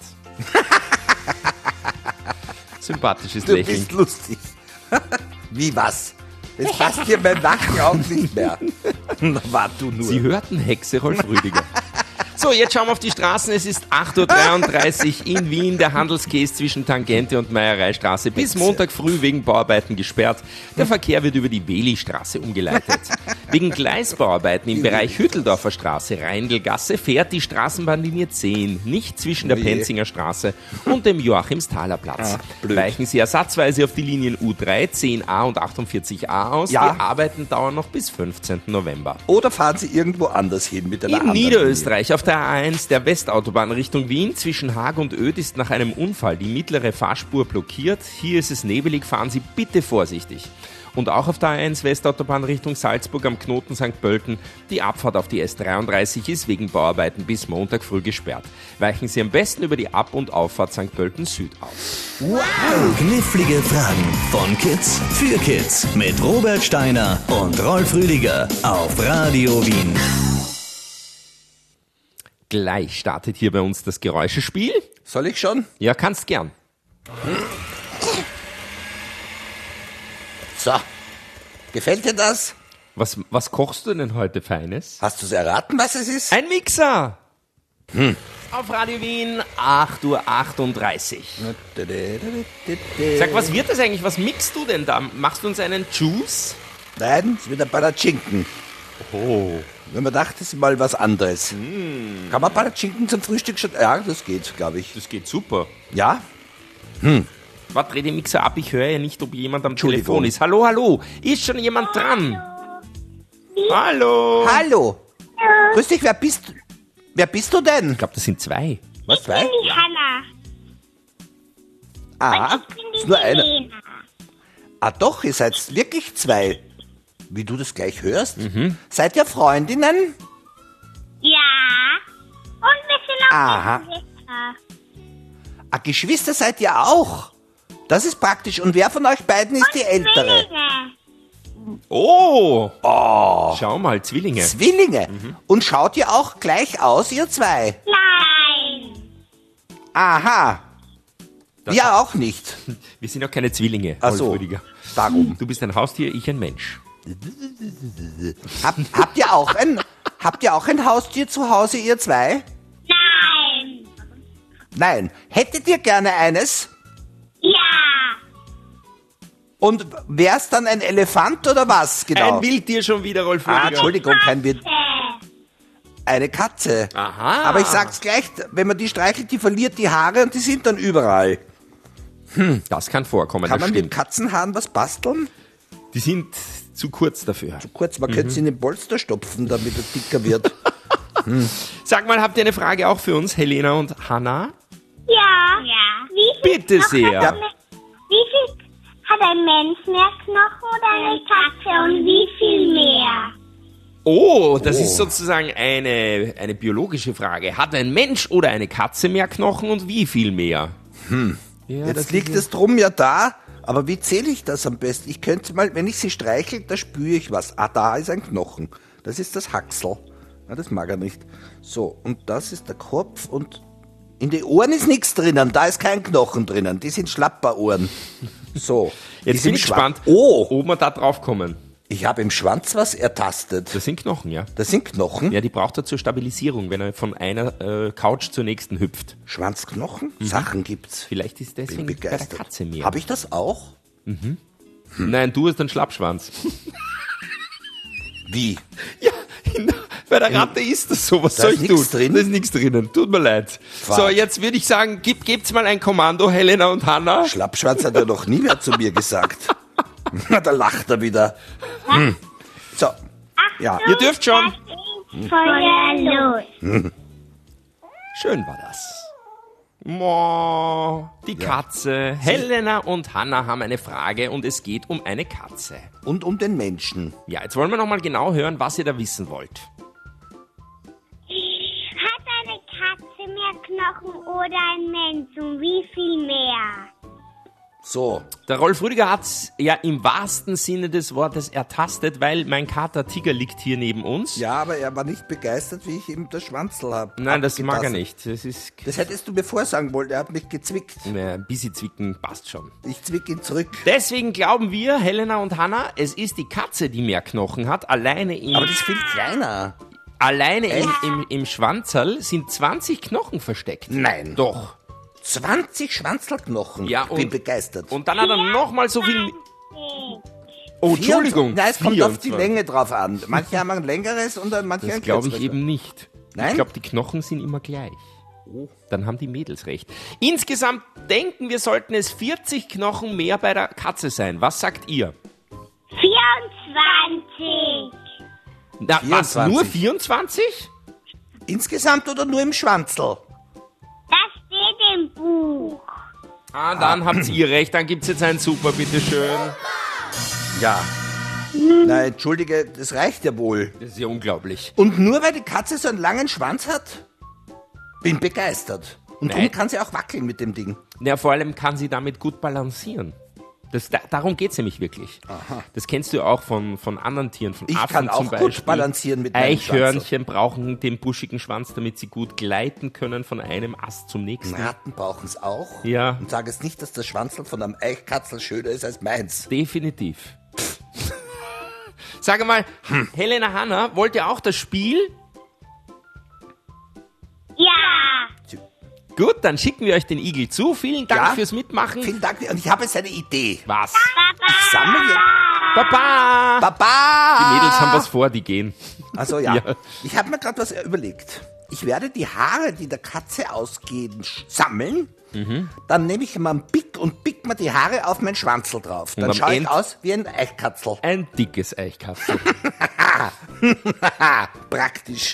[SPEAKER 3] Sympathisches
[SPEAKER 2] Du
[SPEAKER 3] Lächeln.
[SPEAKER 2] bist lustig. Wie was? Jetzt passt dir mein Nacken auch nicht mehr. Na, wart du nur.
[SPEAKER 3] Sie hörten Hexe Rolf Rüdiger. So, jetzt schauen wir auf die Straßen. Es ist acht Uhr dreiunddreißig in Wien. Der Handelskäse zwischen Tangente und Meiereistraße bis Montag früh wegen Bauarbeiten gesperrt. Der Verkehr wird über die Weli-Straße umgeleitet. Wegen Gleisbauarbeiten im Bereich Hütteldorfer Straße, Reindelgasse fährt die Straßenbahnlinie zehn nicht zwischen der
[SPEAKER 2] Oje.
[SPEAKER 3] Penzinger Straße und dem Joachimsthaler Platz.
[SPEAKER 2] Ah, blöd.
[SPEAKER 3] Weichen Sie ersatzweise auf die Linien U drei, zehn a und achtundvierzig a aus.
[SPEAKER 2] Ja.
[SPEAKER 3] Die Arbeiten dauern noch bis fünfzehnten November.
[SPEAKER 2] Oder fahren Sie irgendwo anders hin mit einer
[SPEAKER 3] In
[SPEAKER 2] anderen
[SPEAKER 3] Niederösterreich auf der A eins der Westautobahn Richtung Wien zwischen Haag und Oed ist nach einem Unfall die mittlere Fahrspur blockiert. Hier ist es nebelig, fahren Sie bitte vorsichtig. Und auch auf der A eins Westautobahn Richtung Salzburg am Knoten Sankt Pölten. Die Abfahrt auf die S dreiunddreißig ist wegen Bauarbeiten bis Montag früh gesperrt. Weichen Sie am besten über die Ab- und Auffahrt Sankt Pölten Süd aus.
[SPEAKER 1] Knifflige Fragen von Kids für Kids mit Robert Steiner und Rolf Rüdiger auf Radio Wien.
[SPEAKER 3] Gleich startet hier bei uns das Geräuschespiel.
[SPEAKER 2] Soll ich schon?
[SPEAKER 3] Ja, kannst gern.
[SPEAKER 2] So. Gefällt dir das?
[SPEAKER 3] Was, was kochst du denn heute Feines?
[SPEAKER 2] Hast du es erraten, was es ist?
[SPEAKER 3] Ein Mixer! Auf Radio Wien, acht Uhr achtunddreißig. Sag, was wird das eigentlich? Was mixst du denn da? Machst du uns einen Juice?
[SPEAKER 2] Nein, es wird ein Palatschinken.
[SPEAKER 3] Oh.
[SPEAKER 2] Wenn man dachte, es ist mal was anderes.
[SPEAKER 3] Mm.
[SPEAKER 2] Kann man Palatschinken zum Frühstück schon? Ja, das geht, glaube ich.
[SPEAKER 3] Das geht super.
[SPEAKER 2] Ja?
[SPEAKER 3] Warte, dreh den Mixer ab, ich höre ja nicht, ob jemand am
[SPEAKER 2] Entschuldigung.
[SPEAKER 3] Telefon ist. Hallo, hallo, ist schon jemand dran? Hallo.
[SPEAKER 2] Hallo. Grüß dich, wer bist, wer bist du denn?
[SPEAKER 3] Ich glaube, das sind zwei.
[SPEAKER 2] Was, zwei?
[SPEAKER 5] Die Hanna.
[SPEAKER 2] Ah,
[SPEAKER 5] Ich bin
[SPEAKER 2] ist
[SPEAKER 5] die
[SPEAKER 2] nur eine.
[SPEAKER 5] Helena.
[SPEAKER 2] Ah doch, ihr seid wirklich zwei. Wie du das gleich hörst. Seid ihr Freundinnen?
[SPEAKER 5] Ja. Und wir sind auch
[SPEAKER 2] Aha.
[SPEAKER 5] Geschwister.
[SPEAKER 2] Ah, Geschwister seid ihr auch. Das ist praktisch. Und wer von euch beiden ist die ältere?
[SPEAKER 5] Zwillinge.
[SPEAKER 3] Oh.
[SPEAKER 2] Oh,
[SPEAKER 3] Schau mal, Zwillinge.
[SPEAKER 2] Zwillinge. Und schaut ihr auch gleich aus, ihr zwei?
[SPEAKER 5] Nein.
[SPEAKER 2] Aha.
[SPEAKER 3] Das-
[SPEAKER 2] Wir auch nicht.
[SPEAKER 3] Wir sind auch keine Zwillinge,
[SPEAKER 2] Ach
[SPEAKER 3] Rolf
[SPEAKER 2] so.
[SPEAKER 3] Rüdiger.
[SPEAKER 2] Darum.
[SPEAKER 3] Du bist ein Haustier, ich ein Mensch.
[SPEAKER 2] Hab, habt ihr auch ein, Habt ihr auch ein Haustier zu Hause, ihr zwei?
[SPEAKER 5] Nein.
[SPEAKER 2] Nein. Hättet ihr gerne eines?
[SPEAKER 5] Ja.
[SPEAKER 2] Und wär's dann ein Elefant oder was genau?
[SPEAKER 3] Ein Wildtier schon wieder, Rolf
[SPEAKER 2] Ah,
[SPEAKER 3] Rüdiger.
[SPEAKER 2] Entschuldigung, kein Wild.
[SPEAKER 5] Äh,
[SPEAKER 2] Eine Katze.
[SPEAKER 3] Aha.
[SPEAKER 2] Aber ich sag's gleich, wenn man die streichelt, die verliert die Haare und die sind dann überall.
[SPEAKER 3] Das kann vorkommen,
[SPEAKER 2] Kann
[SPEAKER 3] das
[SPEAKER 2] man mit
[SPEAKER 3] stimmt.
[SPEAKER 2] Katzenhaaren was basteln?
[SPEAKER 3] Die sind zu kurz dafür.
[SPEAKER 2] Kurz, man könnte sie in den Polster stopfen, damit er dicker wird.
[SPEAKER 3] Sag mal, habt ihr eine Frage auch für uns, Helena und Hanna?
[SPEAKER 5] ja. Ja. Wie viel
[SPEAKER 3] Bitte
[SPEAKER 5] Knochen
[SPEAKER 3] sehr.
[SPEAKER 5] Hat ein, wie viel hat ein Mensch mehr Knochen oder eine Katze und wie viel mehr?
[SPEAKER 3] Oh, das ist sozusagen eine, eine biologische Frage. Hat ein Mensch oder eine Katze mehr Knochen und wie viel mehr? Hm. Ja,
[SPEAKER 2] Jetzt
[SPEAKER 3] das
[SPEAKER 2] liegt
[SPEAKER 3] ist-
[SPEAKER 2] es drum ja da, aber wie zähle ich das am besten? Ich könnte mal, wenn ich sie streichel, da spüre ich was. Ah, da ist ein Knochen. Das ist das Haxel. Ja, das mag er nicht. So, und das ist der Kopf und in die Ohren ist nichts drinnen. Da ist kein Knochen drinnen. Die sind Schlapperohren. So.
[SPEAKER 3] Jetzt
[SPEAKER 2] ist
[SPEAKER 3] bin
[SPEAKER 2] im
[SPEAKER 3] ich
[SPEAKER 2] Schwan-
[SPEAKER 3] gespannt,
[SPEAKER 2] Oh,
[SPEAKER 3] ob wir da drauf kommen.
[SPEAKER 2] ich habe im Schwanz was ertastet.
[SPEAKER 3] Das sind Knochen, ja.
[SPEAKER 2] Das sind Knochen.
[SPEAKER 3] Ja, die braucht er zur Stabilisierung, wenn er von einer äh, Couch zur nächsten hüpft.
[SPEAKER 2] Schwanzknochen? Sachen gibt's.
[SPEAKER 3] Vielleicht ist
[SPEAKER 2] Bin
[SPEAKER 3] deswegen bei der
[SPEAKER 2] begeistert.
[SPEAKER 3] Katze mehr.
[SPEAKER 2] Habe ich das auch?
[SPEAKER 3] Nein, du hast einen Schlappschwanz.
[SPEAKER 2] Wie?
[SPEAKER 3] Ja, in, bei der Ratte ist das so. Was
[SPEAKER 2] Da
[SPEAKER 3] soll
[SPEAKER 2] ist
[SPEAKER 3] ich tun?
[SPEAKER 2] nichts drin?
[SPEAKER 3] Da ist nichts drinnen. Tut mir leid.
[SPEAKER 2] Fuck.
[SPEAKER 3] So, jetzt würde ich sagen, gib, gebt's mal ein Kommando, Helena und Hanna.
[SPEAKER 2] Schlappschwanz hat er noch nie mehr zu mir gesagt. Da lacht er wieder. Hm. So. Ja.
[SPEAKER 3] Ihr dürft schon.
[SPEAKER 5] Feuer los.
[SPEAKER 3] Schön war das. Mo, die Katze. Helena und Hanna haben eine Frage und es geht um eine Katze.
[SPEAKER 2] Und um den Menschen.
[SPEAKER 3] Ja, jetzt wollen wir nochmal genau hören, was ihr da wissen wollt.
[SPEAKER 5] Hat eine Katze mehr Knochen oder ein Mensch und wie viel mehr?
[SPEAKER 2] So.
[SPEAKER 3] Der Rolf Rüdiger hat's ja im wahrsten Sinne des Wortes ertastet, weil mein Kater Tiger liegt hier neben uns.
[SPEAKER 2] Ja, aber er war nicht begeistert, wie ich ihm das Schwanzel habe.
[SPEAKER 3] Nein, das mag er nicht. Das ist
[SPEAKER 2] Das hättest du mir vorsagen wollen. Er hat mich gezwickt.
[SPEAKER 3] ja, ein bisschen zwicken passt schon.
[SPEAKER 2] Ich zwick ihn zurück.
[SPEAKER 3] Deswegen glauben wir, Helena und Hanna, es ist die Katze, die mehr Knochen hat. Alleine im,
[SPEAKER 2] Aber das ist viel kleiner.
[SPEAKER 3] alleine im, im, im Schwanzerl sind zwanzig Knochen versteckt.
[SPEAKER 2] Nein.
[SPEAKER 3] Doch.
[SPEAKER 2] zwanzig Schwanzelknochen.
[SPEAKER 3] Ja,
[SPEAKER 2] ich bin
[SPEAKER 3] und-
[SPEAKER 2] begeistert.
[SPEAKER 3] Und dann hat er nochmal so viel... Oh, Entschuldigung.
[SPEAKER 2] Nein, es kommt auf die
[SPEAKER 3] vierundzwanzig.
[SPEAKER 2] Länge drauf an. Manche haben ein längeres und dann manche
[SPEAKER 3] Das
[SPEAKER 2] ein
[SPEAKER 3] glaube ich
[SPEAKER 2] kürzeres.
[SPEAKER 3] eben nicht.
[SPEAKER 2] Nein?
[SPEAKER 3] Ich glaube, die Knochen sind immer gleich. Dann haben die Mädels recht. Insgesamt denken wir, sollten es vierzig Knochen mehr bei der Katze sein. Was sagt ihr?
[SPEAKER 5] vierundzwanzig.
[SPEAKER 3] Na, was,
[SPEAKER 2] vierundzwanzig.
[SPEAKER 3] nur vierundzwanzig?
[SPEAKER 2] Insgesamt oder nur im Schwanzel?
[SPEAKER 5] Das steht im Buch.
[SPEAKER 3] Ah, dann habt ihr recht. Dann gibt's jetzt ein Super, bitteschön.
[SPEAKER 2] Ja. Nein, entschuldige, das reicht ja wohl.
[SPEAKER 3] Das ist ja unglaublich.
[SPEAKER 2] Und nur weil die Katze so einen langen Schwanz hat? Bin begeistert. Und
[SPEAKER 3] Nein.
[SPEAKER 2] darum kann sie auch wackeln mit dem Ding.
[SPEAKER 3] Ja, vor allem kann sie damit gut balancieren. Das, da, darum geht's nämlich wirklich. Das kennst du auch von, von anderen Tieren, von
[SPEAKER 2] Ich
[SPEAKER 3] Affen
[SPEAKER 2] kann auch
[SPEAKER 3] zum
[SPEAKER 2] gut
[SPEAKER 3] Beispiel.
[SPEAKER 2] balancieren mit meinem
[SPEAKER 3] Eichhörnchen brauchen den buschigen Schwanz, damit sie gut gleiten können von einem Ast zum nächsten.
[SPEAKER 2] Ratten brauchen es auch.
[SPEAKER 3] Ja.
[SPEAKER 2] Und sage es nicht, dass das Schwanzel von einem Eichkatzel schöner ist als meins.
[SPEAKER 3] Definitiv. Sag mal, Helena Hanna, wollt ihr auch das Spiel?
[SPEAKER 5] Ja.
[SPEAKER 3] Gut, dann schicken wir euch den Igel zu. Vielen Dank
[SPEAKER 2] Ja.
[SPEAKER 3] fürs Mitmachen.
[SPEAKER 2] Vielen Dank. Und ich habe jetzt eine Idee.
[SPEAKER 3] Was?
[SPEAKER 2] Ich sammle jetzt.
[SPEAKER 3] Baba!
[SPEAKER 2] Baba!
[SPEAKER 3] Die Mädels haben was vor, die gehen.
[SPEAKER 2] Also ja.
[SPEAKER 3] Ja.
[SPEAKER 2] Ich habe mir gerade was überlegt. Ich werde die Haare, die der Katze ausgehen, sch- sammeln.
[SPEAKER 3] Mhm.
[SPEAKER 2] Dann nehme ich mal einen Pick und pick mir die Haare auf mein Schwanzel drauf.
[SPEAKER 3] Und
[SPEAKER 2] Dann
[SPEAKER 3] am
[SPEAKER 2] schaue ich
[SPEAKER 3] End-
[SPEAKER 2] aus wie ein Eichkatzel.
[SPEAKER 3] Ein dickes Eichkatzel.
[SPEAKER 2] Haha, praktisch.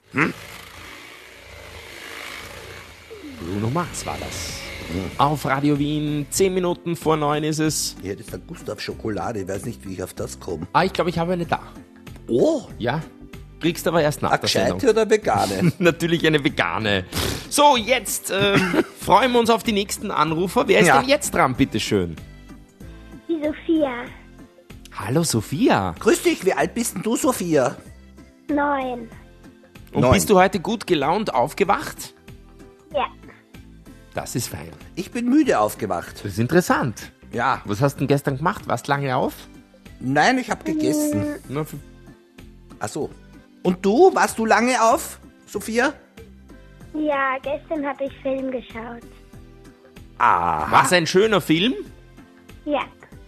[SPEAKER 3] Bruno Mars war das. Auf Radio Wien, zehn Minuten vor neun ist es.
[SPEAKER 2] Hier ist der Gustav Schokolade. Ich weiß nicht, wie ich auf das komme.
[SPEAKER 3] Ah, ich glaube, ich habe eine da.
[SPEAKER 2] Oh,
[SPEAKER 3] Ja? Kriegst aber erst nach
[SPEAKER 2] eine
[SPEAKER 3] der Sendung.
[SPEAKER 2] gescheite oder vegane?
[SPEAKER 3] Natürlich eine vegane. So, jetzt ähm, freuen wir uns auf die nächsten Anrufer. Wer ist
[SPEAKER 2] Ja.
[SPEAKER 3] denn jetzt dran, bitteschön?
[SPEAKER 5] Die Sophia.
[SPEAKER 3] Hallo Sophia.
[SPEAKER 2] Grüß dich, wie alt bist denn du, Sophia?
[SPEAKER 5] Neun.
[SPEAKER 3] Und
[SPEAKER 2] Neun.
[SPEAKER 3] bist du heute gut gelaunt aufgewacht?
[SPEAKER 5] Ja.
[SPEAKER 3] Das ist fein.
[SPEAKER 2] Ich bin müde aufgewacht.
[SPEAKER 3] Das ist interessant.
[SPEAKER 2] Ja.
[SPEAKER 3] Was hast du denn gestern gemacht? Warst lange auf?
[SPEAKER 2] Nein, ich habe gegessen.
[SPEAKER 3] Na, f-
[SPEAKER 2] Ach so. Und du, warst du lange auf, Sophia?
[SPEAKER 5] Ja, gestern habe ich Film geschaut.
[SPEAKER 2] Ah,
[SPEAKER 3] War es ein schöner Film?
[SPEAKER 5] Ja.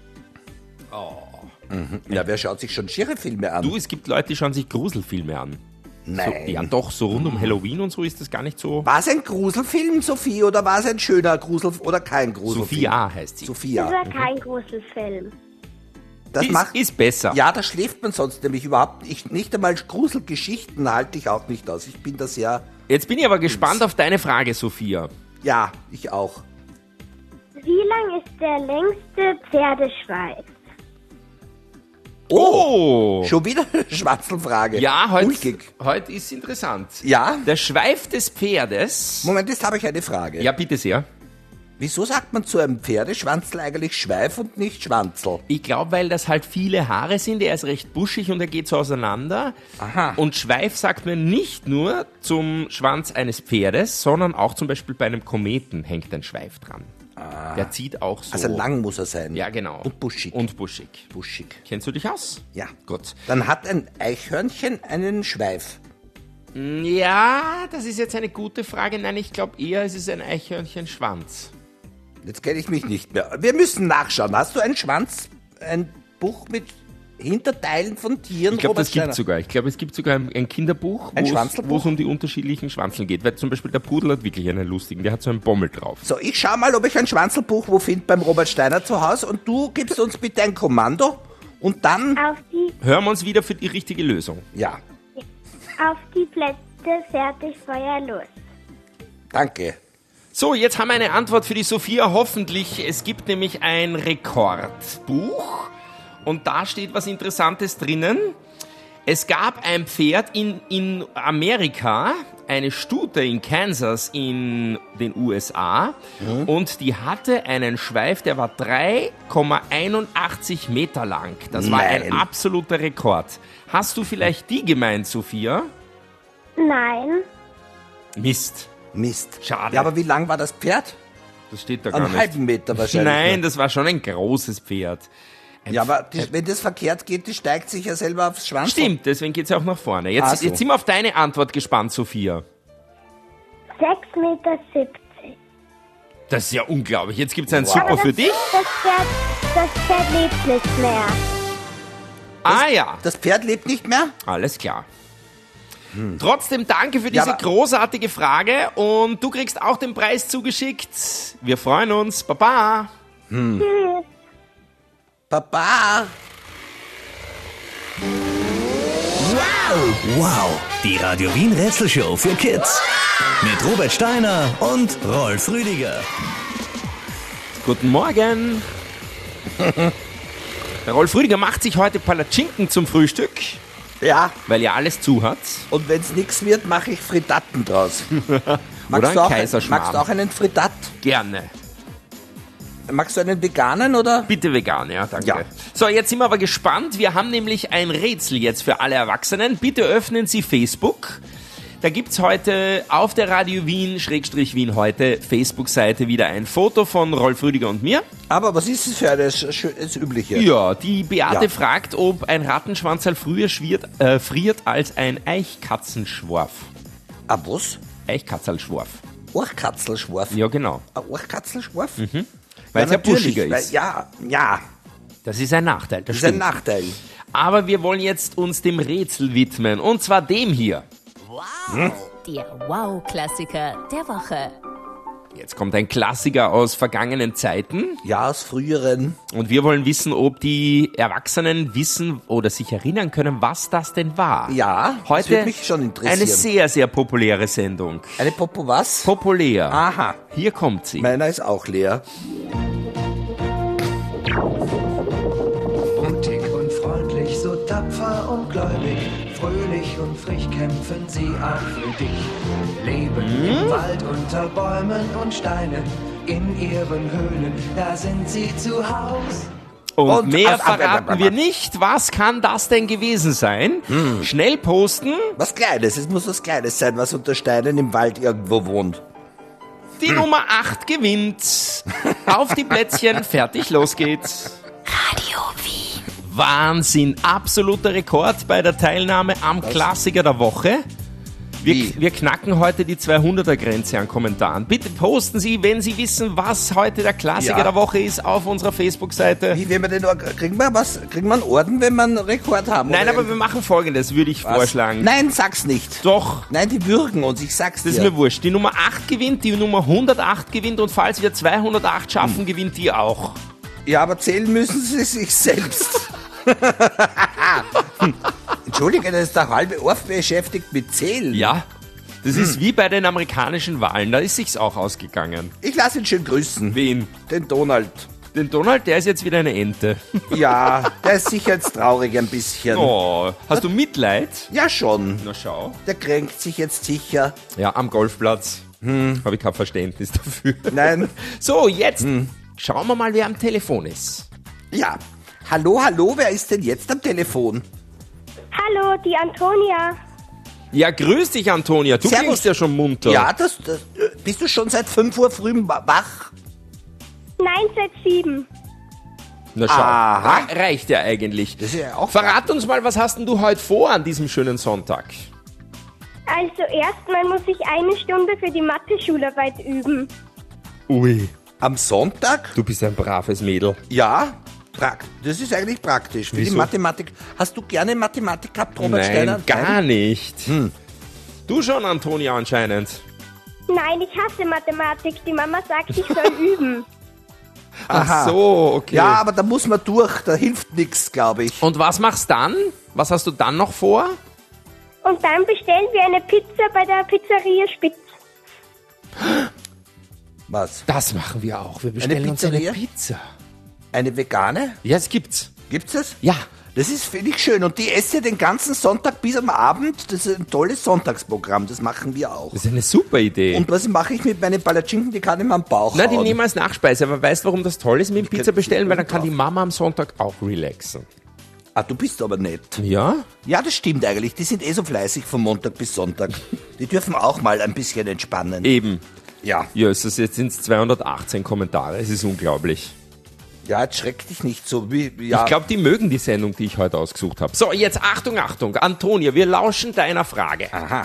[SPEAKER 2] ja, wer schaut sich schon schiere Filme an?
[SPEAKER 3] Du, es gibt Leute, die schauen sich Gruselfilme an.
[SPEAKER 2] Nein.
[SPEAKER 3] So, ja doch, so rund um Halloween und so ist das gar nicht so.
[SPEAKER 2] War es ein Gruselfilm, Sophie, oder war es ein schöner Grusel oder kein Gruselfilm?
[SPEAKER 3] Sophia heißt sie.
[SPEAKER 5] Das
[SPEAKER 2] Sophia.
[SPEAKER 5] war kein Gruselfilm.
[SPEAKER 2] Das
[SPEAKER 3] ist,
[SPEAKER 2] macht
[SPEAKER 3] ist besser.
[SPEAKER 2] Ja, da schläft man sonst nämlich überhaupt nicht. Nicht einmal Gruselgeschichten halte ich auch nicht aus. Ich bin da sehr,
[SPEAKER 3] Jetzt bin ich aber gespannt auf deine Frage, Sophia.
[SPEAKER 2] ja, ich auch.
[SPEAKER 5] Wie lang ist der längste Pferdeschweif?
[SPEAKER 3] Oh!
[SPEAKER 2] Schon wieder eine Schwatzelfrage.
[SPEAKER 3] Ja, heute
[SPEAKER 2] Ulkig.
[SPEAKER 3] heut ist interessant.
[SPEAKER 2] Ja?
[SPEAKER 3] Der Schweif des Pferdes.
[SPEAKER 2] Moment, jetzt habe ich eine Frage.
[SPEAKER 3] Ja, bitte sehr.
[SPEAKER 2] Wieso sagt man zu einem Pferdeschwanzel eigentlich Schweif und nicht Schwanzel?
[SPEAKER 3] Ich glaube, weil das halt viele Haare sind, er ist recht buschig und er geht so auseinander.
[SPEAKER 2] Aha.
[SPEAKER 3] Und Schweif sagt man nicht nur zum Schwanz eines Pferdes, sondern auch zum Beispiel bei einem Kometen hängt ein Schweif dran. Der zieht auch so.
[SPEAKER 2] Also lang muss er sein.
[SPEAKER 3] Ja, genau.
[SPEAKER 2] Und buschig.
[SPEAKER 3] Und buschig.
[SPEAKER 2] buschig.
[SPEAKER 3] Kennst du dich aus?
[SPEAKER 2] Ja.
[SPEAKER 3] Gut.
[SPEAKER 2] Dann hat ein Eichhörnchen einen Schweif.
[SPEAKER 3] Ja, das ist jetzt eine gute Frage. Nein, ich glaube eher, es ist ein Eichhörnchenschwanz.
[SPEAKER 2] Jetzt kenne ich mich nicht mehr. Wir müssen nachschauen. Hast du einen Schwanz, ein Buch mit Hinterteilen von Tieren?
[SPEAKER 3] Ich glaube,
[SPEAKER 2] Robert
[SPEAKER 3] das gibt
[SPEAKER 2] Steiner?
[SPEAKER 3] sogar. Ich glaube, es gibt sogar ein, ein Kinderbuch,
[SPEAKER 2] Ein
[SPEAKER 3] wo es-
[SPEAKER 2] Schwanzelbuch?
[SPEAKER 3] wo es um die unterschiedlichen Schwanzeln geht. Weil zum Beispiel der Pudel hat wirklich einen lustigen, der hat so einen Bommel drauf.
[SPEAKER 2] So, ich schau mal, ob ich ein Schwanzelbuch wo finde beim Robert Steiner zu Hause und du gibst uns bitte ein Kommando und dann,
[SPEAKER 5] Auf die,
[SPEAKER 3] Hören wir uns wieder für die richtige Lösung.
[SPEAKER 2] ja,
[SPEAKER 5] auf die Plätze, fertig, Feuer, los.
[SPEAKER 2] danke.
[SPEAKER 3] So, jetzt haben wir eine Antwort für die Sophia, hoffentlich. Es gibt nämlich ein Rekordbuch und da steht was Interessantes drinnen. Es gab ein Pferd in, in Amerika, eine Stute in Kansas in den U S A und die hatte einen Schweif, der war drei Komma einundachtzig Meter lang. Das war ein
[SPEAKER 2] Nein.
[SPEAKER 3] absoluter Rekord. Hast du vielleicht die gemeint, Sophia?
[SPEAKER 5] Nein,
[SPEAKER 3] Mist,
[SPEAKER 2] Mist.
[SPEAKER 3] Schade.
[SPEAKER 2] Ja, aber wie lang war das Pferd?
[SPEAKER 3] das steht da gar
[SPEAKER 2] Einen
[SPEAKER 3] nicht.
[SPEAKER 2] halben Meter wahrscheinlich.
[SPEAKER 3] Nein,
[SPEAKER 2] nur.
[SPEAKER 3] das war schon ein großes Pferd. Ein
[SPEAKER 2] Ja, aber die, wenn das verkehrt geht, die steigt sich ja selber aufs Schwanz.
[SPEAKER 3] Stimmt, deswegen geht's ja auch nach vorne. Jetzt,
[SPEAKER 2] Ach so.
[SPEAKER 3] jetzt sind wir auf deine Antwort gespannt, Sophia.
[SPEAKER 5] sechs Meter siebzig.
[SPEAKER 3] Das ist ja unglaublich. Jetzt gibt's ein
[SPEAKER 2] Wow.
[SPEAKER 3] Super
[SPEAKER 5] Aber
[SPEAKER 3] für
[SPEAKER 5] das,
[SPEAKER 3] dich.
[SPEAKER 5] Das Pferd, das Pferd lebt nicht mehr.
[SPEAKER 3] Ah ja,
[SPEAKER 2] Das Pferd lebt nicht mehr?
[SPEAKER 3] alles klar. Trotzdem danke für diese
[SPEAKER 2] Ja, aber-
[SPEAKER 3] großartige Frage und du kriegst auch den Preis zugeschickt. Wir freuen uns. Baba.
[SPEAKER 5] Tschüss.
[SPEAKER 2] Papa!
[SPEAKER 1] Wow, die Radio Wien Rätselshow für Kids. Mit Robert Steiner und Rolf Rüdiger.
[SPEAKER 3] Guten Morgen. Der Rolf Rüdiger macht sich heute Palatschinken zum Frühstück,
[SPEAKER 2] Ja,
[SPEAKER 3] weil ja alles zu hat.
[SPEAKER 2] und wenn es nichts wird, mache ich Fritatten draus. magst,
[SPEAKER 3] Oder
[SPEAKER 2] du
[SPEAKER 3] ein
[SPEAKER 2] auch,
[SPEAKER 3] Kaiserschmarrn.
[SPEAKER 2] magst du auch einen Fritat?
[SPEAKER 3] Gerne.
[SPEAKER 2] Magst du einen veganen oder?
[SPEAKER 3] Bitte vegan, ja, danke.
[SPEAKER 2] Ja.
[SPEAKER 3] So, jetzt sind wir aber gespannt. Wir haben nämlich ein Rätsel jetzt für alle Erwachsenen. Bitte öffnen Sie Facebook. Da gibt's heute auf der Radio Wien, Schrägstrich Wien heute, Facebook-Seite wieder ein Foto von Rolf Rüdiger und mir.
[SPEAKER 2] Aber was ist es für eine, das, das Übliche?
[SPEAKER 3] Ja, die Beate
[SPEAKER 2] Ja.
[SPEAKER 3] fragt, ob ein Rattenschwanzerl früher schwiert, äh, friert als ein Eichkatzenschworf.
[SPEAKER 2] Ah, was?
[SPEAKER 3] Eichkatzelschworf.
[SPEAKER 2] Orchkatzelschworf.
[SPEAKER 3] Ja, genau.
[SPEAKER 2] Ein Orchkatzelschworf?
[SPEAKER 3] Weil es ja
[SPEAKER 2] natürlich,
[SPEAKER 3] buschiger
[SPEAKER 2] weil-
[SPEAKER 3] ist.
[SPEAKER 2] Ja, ja,
[SPEAKER 3] Das ist ein Nachteil, das
[SPEAKER 2] das ist ein
[SPEAKER 3] stimmt.
[SPEAKER 2] Nachteil.
[SPEAKER 3] Aber wir wollen jetzt uns dem Rätsel widmen. Und zwar dem hier.
[SPEAKER 6] Der Wow-Klassiker der Woche.
[SPEAKER 3] Jetzt kommt ein Klassiker aus vergangenen Zeiten.
[SPEAKER 2] Ja, aus früheren.
[SPEAKER 3] Und wir wollen wissen, ob die Erwachsenen wissen oder sich erinnern können, was das denn war.
[SPEAKER 2] Ja, das
[SPEAKER 3] Heute
[SPEAKER 2] würde mich schon interessieren.
[SPEAKER 3] eine sehr, sehr populäre Sendung.
[SPEAKER 2] Eine Popo was?
[SPEAKER 3] Populär.
[SPEAKER 2] Aha,
[SPEAKER 3] Hier kommt sie.
[SPEAKER 2] meiner ist auch leer.
[SPEAKER 8] Mutig und freundlich, so tapfer und gläubig, fröhlich und frisch kämpfen sie auch für dich. Leben im Wald unter Bäumen und Steinen, in ihren Höhlen, da sind sie zu Haus.
[SPEAKER 3] Und,
[SPEAKER 2] Und-
[SPEAKER 3] mehr
[SPEAKER 2] ab- ab- ab-
[SPEAKER 3] verraten
[SPEAKER 2] ab-
[SPEAKER 3] wir nicht. Was kann das denn gewesen sein?
[SPEAKER 2] Hm.
[SPEAKER 3] Schnell posten.
[SPEAKER 2] Was Kleines, es muss was Kleines sein, was unter Steinen im Wald irgendwo wohnt.
[SPEAKER 3] Die Nummer acht gewinnt. Auf die Plätzchen, fertig, los geht's.
[SPEAKER 6] Radio Wien.
[SPEAKER 3] Wahnsinn, absoluter Rekord bei der Teilnahme am Klassiker der Woche. Wir,
[SPEAKER 2] Wie?
[SPEAKER 3] wir knacken heute die zweihunderter-Grenze an Kommentaren. Bitte posten Sie, wenn Sie wissen, was heute der Klassiker
[SPEAKER 2] Ja.
[SPEAKER 3] der Woche ist, auf unserer Facebook-Seite.
[SPEAKER 2] Wie, wenn wir den, kriegen wir was, kriegen wir einen Orden, wenn wir einen Rekord haben?
[SPEAKER 3] Nein,
[SPEAKER 2] oder
[SPEAKER 3] aber wir machen Folgendes, würde ich
[SPEAKER 2] was?
[SPEAKER 3] vorschlagen.
[SPEAKER 2] Nein, sag's nicht.
[SPEAKER 3] Doch,
[SPEAKER 2] Nein, die würgen uns, ich sag's
[SPEAKER 3] das
[SPEAKER 2] dir.
[SPEAKER 3] ist mir wurscht. Die Nummer acht gewinnt, die Nummer hundertacht gewinnt und falls wir zweihundertacht schaffen,
[SPEAKER 2] Hm.
[SPEAKER 3] gewinnt die auch.
[SPEAKER 2] Ja, aber zählen müssen sie sich selbst. Entschuldige, das ist der halbe Orf beschäftigt mit Zählen.
[SPEAKER 3] Ja, das
[SPEAKER 2] Hm.
[SPEAKER 3] ist wie bei den amerikanischen Wahlen, da ist sich's auch ausgegangen.
[SPEAKER 2] Ich lasse ihn schön grüßen.
[SPEAKER 3] Wen?
[SPEAKER 2] Den Donald.
[SPEAKER 3] Den Donald, der ist jetzt wieder eine Ente.
[SPEAKER 2] Ja, der ist sicher jetzt traurig ein bisschen.
[SPEAKER 3] Oh, hast du Mitleid?
[SPEAKER 2] Ja, schon.
[SPEAKER 3] Na schau.
[SPEAKER 2] Der kränkt sich jetzt sicher.
[SPEAKER 3] Ja, am Golfplatz. Hm. Habe ich kein Verständnis dafür.
[SPEAKER 2] Nein.
[SPEAKER 3] So, jetzt schauen wir mal, wer am Telefon ist.
[SPEAKER 2] Ja. Hallo, hallo, wer ist denn jetzt am Telefon?
[SPEAKER 5] Hallo, die Antonia.
[SPEAKER 3] Ja, grüß dich, Antonia. Du
[SPEAKER 2] Servus.
[SPEAKER 3] klingst ja schon munter.
[SPEAKER 2] Ja, das, das äh, bist du schon seit fünf Uhr früh wach?
[SPEAKER 5] Nein, seit sieben.
[SPEAKER 3] Na schau,
[SPEAKER 2] Aha.
[SPEAKER 3] Re- reicht ja eigentlich.
[SPEAKER 2] Das ist ja auch
[SPEAKER 3] Verrat uns mal, was hast denn du heute vor an diesem schönen Sonntag?
[SPEAKER 5] Also erstmal muss ich eine Stunde für die Mathe-Schularbeit üben.
[SPEAKER 3] Ui.
[SPEAKER 2] Am Sonntag?
[SPEAKER 3] Du bist ein braves Mädel.
[SPEAKER 2] Ja, prakt das ist eigentlich praktisch. Für die
[SPEAKER 3] Wieso?
[SPEAKER 2] Mathematik. Hast du gerne Mathematik gehabt, Robert
[SPEAKER 3] Nein,
[SPEAKER 2] Steiner?
[SPEAKER 3] gar nicht. Du schon, Antonia, anscheinend.
[SPEAKER 5] Nein, ich hasse Mathematik. Die Mama sagt, ich soll üben.
[SPEAKER 2] Aha.
[SPEAKER 3] Ach so, okay.
[SPEAKER 2] Ja, aber da muss man durch, da hilft nichts, glaube ich.
[SPEAKER 3] Und was machst dann? Was hast du dann noch vor?
[SPEAKER 5] Und dann bestellen wir eine Pizza bei der Pizzeria Spitz.
[SPEAKER 2] Was?
[SPEAKER 3] Das machen wir auch. Wir bestellen uns eine
[SPEAKER 2] Pizzeria?
[SPEAKER 3] Pizza.
[SPEAKER 2] Eine vegane?
[SPEAKER 3] Ja, es gibt's.
[SPEAKER 2] Gibt's das?
[SPEAKER 3] Ja.
[SPEAKER 2] Das ist, finde ich, schön. Und die esse den ganzen Sonntag bis am Abend. Das ist ein tolles Sonntagsprogramm. Das machen wir auch.
[SPEAKER 3] Das ist eine super Idee.
[SPEAKER 2] Und was mache ich mit meinen Palatschinken? Die kann ich mir am Bauch
[SPEAKER 3] Na, die
[SPEAKER 2] hauen.
[SPEAKER 3] nehmen wir als Nachspeise. Aber weißt du, warum das toll ist mit dem Pizza
[SPEAKER 2] könnte
[SPEAKER 3] bestellen? Weil dann kann
[SPEAKER 2] drauf.
[SPEAKER 3] die Mama am Sonntag auch relaxen.
[SPEAKER 2] Ah, du bist aber nett.
[SPEAKER 3] Ja?
[SPEAKER 2] Ja, das stimmt eigentlich. Die sind eh so fleißig von Montag bis Sonntag. Die dürfen auch mal ein bisschen entspannen.
[SPEAKER 3] Eben.
[SPEAKER 2] Ja.
[SPEAKER 3] Ja, es ist, jetzt sind es zweihundertachtzehn Kommentare. Es ist unglaublich.
[SPEAKER 2] Ja, jetzt schreck dich nicht so. Wie, ja.
[SPEAKER 3] Ich glaube, die mögen die Sendung, die ich heute ausgesucht habe. So, jetzt Achtung, Achtung. Antonia, wir lauschen deiner Frage.
[SPEAKER 2] Aha.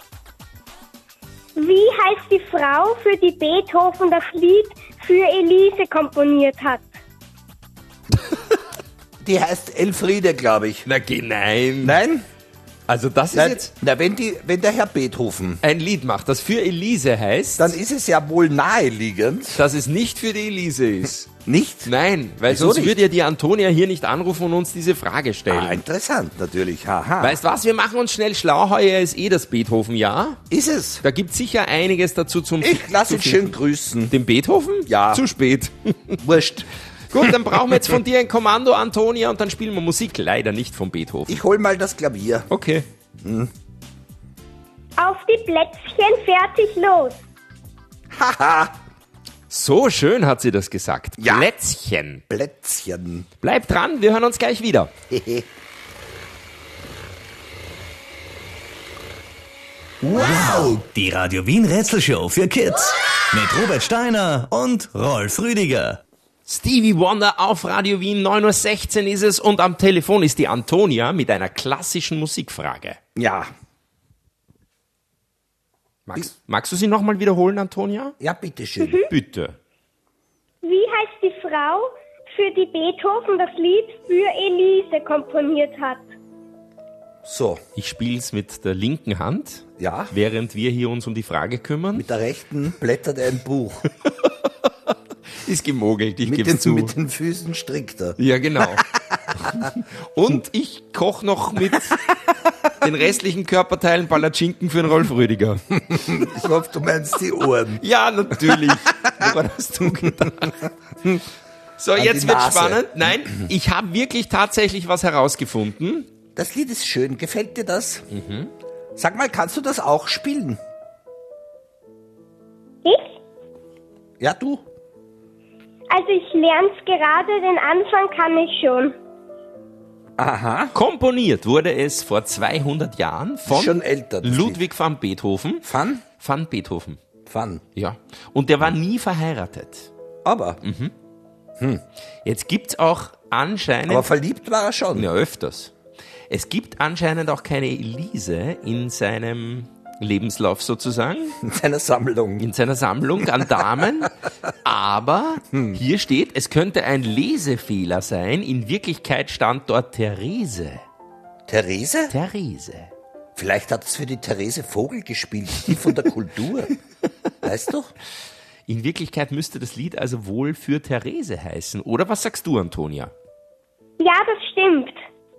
[SPEAKER 5] Wie heißt die Frau, für die Beethoven das Lied für Elise komponiert hat?
[SPEAKER 2] Die heißt Elfriede, glaube ich.
[SPEAKER 3] Na, geh, nein.
[SPEAKER 2] Nein?
[SPEAKER 3] Also das ist
[SPEAKER 2] Nein.
[SPEAKER 3] jetzt
[SPEAKER 2] Na, wenn, die, wenn der Herr Beethoven,
[SPEAKER 3] ein Lied macht, das für Elise heißt,
[SPEAKER 2] dann ist es ja wohl naheliegend.
[SPEAKER 3] dass es nicht für die Elise ist.
[SPEAKER 2] Nicht?
[SPEAKER 3] Nein, weil
[SPEAKER 2] Wieso
[SPEAKER 3] sonst
[SPEAKER 2] nicht?
[SPEAKER 3] würde ja die Antonia hier nicht anrufen und uns diese Frage stellen.
[SPEAKER 2] Ah, interessant natürlich. Haha.
[SPEAKER 3] Weißt was, wir machen uns schnell schlau, heuer ist eh das Beethoven-Jahr.
[SPEAKER 2] Ist es?
[SPEAKER 3] Da gibt sicher einiges dazu zum
[SPEAKER 2] Ich lasse
[SPEAKER 3] zu
[SPEAKER 2] ihn
[SPEAKER 3] finden.
[SPEAKER 2] schön grüßen.
[SPEAKER 3] Den Beethoven?
[SPEAKER 2] Ja.
[SPEAKER 3] Zu spät.
[SPEAKER 2] Wurscht.
[SPEAKER 3] Gut, dann brauchen wir jetzt von dir ein Kommando, Antonia, und dann spielen wir Musik. Leider nicht von Beethoven.
[SPEAKER 2] Ich hol mal das Klavier.
[SPEAKER 3] Okay.
[SPEAKER 5] Auf die Plätzchen, fertig, los.
[SPEAKER 2] Haha.
[SPEAKER 3] So schön hat sie das gesagt.
[SPEAKER 2] Ja.
[SPEAKER 3] Plätzchen.
[SPEAKER 2] Plätzchen.
[SPEAKER 3] Bleib dran, wir hören uns gleich wieder.
[SPEAKER 1] Wow, die Radio Wien Rätselshow für Kids. Mit Robert Steiner und Rolf Rüdiger.
[SPEAKER 3] Stevie Wonder auf Radio Wien, neun Uhr sechzehn ist es und am Telefon ist die Antonia mit einer klassischen Musikfrage.
[SPEAKER 2] Ja.
[SPEAKER 3] Magst, magst du sie nochmal wiederholen, Antonia?
[SPEAKER 2] Ja, bitteschön.
[SPEAKER 3] Bitte.
[SPEAKER 5] Wie heißt die Frau, für die Beethoven das Lied für Elise komponiert hat?
[SPEAKER 2] So,
[SPEAKER 3] Ich spiele es mit der linken Hand,
[SPEAKER 2] ja.
[SPEAKER 3] während wir hier uns um die Frage kümmern.
[SPEAKER 2] Mit der rechten blättert er ein Buch.
[SPEAKER 3] Ist gemogelt, ich
[SPEAKER 2] Mit
[SPEAKER 3] gebe
[SPEAKER 2] den,
[SPEAKER 3] zu.
[SPEAKER 2] mit den Füßen strickt er.
[SPEAKER 3] Ja, genau. Und ich koche noch mit den restlichen Körperteilen Palatschinken für den Rolf Rüdiger.
[SPEAKER 2] Ich hoffe, du meinst die Ohren.
[SPEAKER 3] Ja, natürlich. Woran hast du gedacht? So,
[SPEAKER 2] An
[SPEAKER 3] jetzt
[SPEAKER 2] die
[SPEAKER 3] wird
[SPEAKER 2] Nase.
[SPEAKER 3] spannend. Nein, ich habe wirklich tatsächlich was herausgefunden.
[SPEAKER 2] Das Lied ist schön. Gefällt dir das? Sag mal, kannst du das auch spielen?
[SPEAKER 5] Ich?
[SPEAKER 2] Ja, du?
[SPEAKER 5] Also ich lerne es gerade, den Anfang kann ich schon.
[SPEAKER 2] Aha.
[SPEAKER 3] Komponiert wurde es vor zweihundert Jahren von
[SPEAKER 2] Schon älter. das
[SPEAKER 3] Ludwig van Beethoven.
[SPEAKER 2] Lied. Fun?
[SPEAKER 3] Van Beethoven,
[SPEAKER 2] Fun.
[SPEAKER 3] ja. Und der war nie verheiratet.
[SPEAKER 2] Aber
[SPEAKER 3] Jetzt gibt's auch anscheinend...
[SPEAKER 2] Aber verliebt war er schon.
[SPEAKER 3] Ja, öfters. Es gibt anscheinend auch keine Elise in seinem Lebenslauf sozusagen.
[SPEAKER 2] In seiner Sammlung.
[SPEAKER 3] In seiner Sammlung an Damen. Aber hm. hier steht, es könnte ein Lesefehler sein. In Wirklichkeit stand dort Therese.
[SPEAKER 2] Therese?
[SPEAKER 3] Therese.
[SPEAKER 2] Vielleicht hat es für die Therese Vogel gespielt, die von der Kultur. Weißt du?
[SPEAKER 3] In Wirklichkeit müsste das Lied also wohl für Therese heißen. Oder was sagst du, Antonia?
[SPEAKER 5] Ja, das stimmt.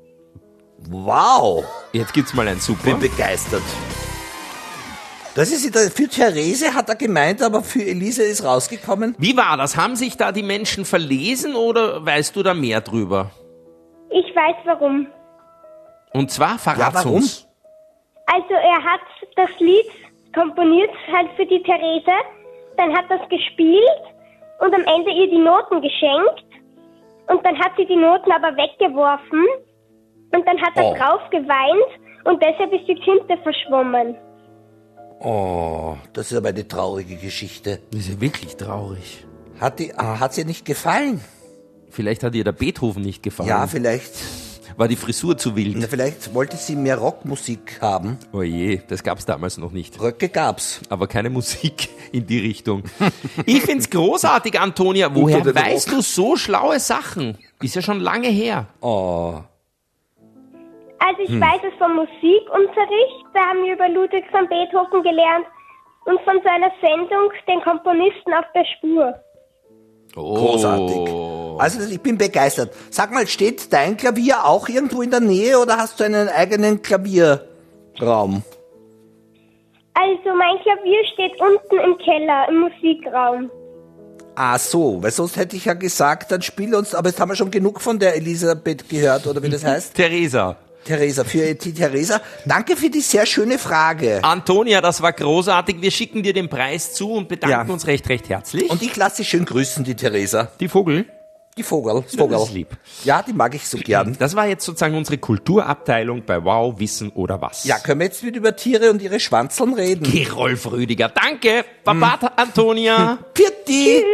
[SPEAKER 2] Wow.
[SPEAKER 3] Jetzt gibt's mal ein Super.
[SPEAKER 2] Bin begeistert. Das ist für Therese hat er gemeint, aber für Elise ist rausgekommen.
[SPEAKER 3] Wie war das? Haben sich da die Menschen verlesen oder weißt du da mehr drüber?
[SPEAKER 5] Ich weiß warum.
[SPEAKER 3] Und zwar verrat's
[SPEAKER 2] ja, warum?
[SPEAKER 3] uns.
[SPEAKER 5] Also er hat das Lied komponiert halt für die Therese, dann hat das gespielt und am Ende ihr die Noten geschenkt und dann hat sie die Noten aber weggeworfen und dann hat er
[SPEAKER 2] Oh.
[SPEAKER 5] drauf geweint und deshalb ist die Tinte verschwommen.
[SPEAKER 2] Oh, das ist aber eine traurige Geschichte.
[SPEAKER 3] Das ist ja wirklich traurig.
[SPEAKER 2] Hat die, ah, hat's ihr nicht gefallen?
[SPEAKER 3] Vielleicht hat ihr der Beethoven nicht gefallen.
[SPEAKER 2] Ja, vielleicht.
[SPEAKER 3] War die Frisur zu wild?
[SPEAKER 2] Na, vielleicht wollte sie mehr Rockmusik haben.
[SPEAKER 3] Oh je, das gab's damals noch nicht.
[SPEAKER 2] Röcke gab's.
[SPEAKER 3] Aber keine Musik in die Richtung. Ich find's großartig, Antonia. Woher
[SPEAKER 2] Unter den
[SPEAKER 3] weißt
[SPEAKER 2] Rock.
[SPEAKER 3] du so schlaue Sachen? Ist ja schon lange her.
[SPEAKER 2] Oh.
[SPEAKER 5] Also ich
[SPEAKER 2] Hm.
[SPEAKER 5] weiß es vom Musikunterricht, da haben wir über Ludwig van Beethoven gelernt und von seiner Sendung, den Komponisten auf der Spur.
[SPEAKER 3] Oh.
[SPEAKER 2] Großartig. Also ich bin begeistert. Sag mal, steht dein Klavier auch irgendwo in der Nähe oder hast du einen eigenen Klavierraum?
[SPEAKER 5] Also mein Klavier steht unten im Keller, im Musikraum.
[SPEAKER 2] Ah so, weil sonst hätte ich ja gesagt, dann spiel uns, aber jetzt haben wir schon genug von der Elisabeth gehört, oder wie das heißt?
[SPEAKER 3] Theresa.
[SPEAKER 2] Theresa, für die Theresa. Danke für die sehr schöne Frage.
[SPEAKER 3] Antonia, das war großartig. Wir schicken dir den Preis zu und bedanken
[SPEAKER 2] Ja.
[SPEAKER 3] uns recht, recht herzlich.
[SPEAKER 2] Und ich lasse sie schön grüßen, die Theresa.
[SPEAKER 3] die Vogel?
[SPEAKER 2] Die Vogel, das Vogel.
[SPEAKER 3] Das ist lieb.
[SPEAKER 2] Ja, die mag ich so gern.
[SPEAKER 3] Das war jetzt sozusagen unsere Kulturabteilung bei Wow, Wissen oder was.
[SPEAKER 2] Ja, können wir jetzt wieder über Tiere und ihre Schwanzeln reden?
[SPEAKER 3] Geh, Rolf Rüdiger. Danke. Baba, Antonia.
[SPEAKER 2] Pirti!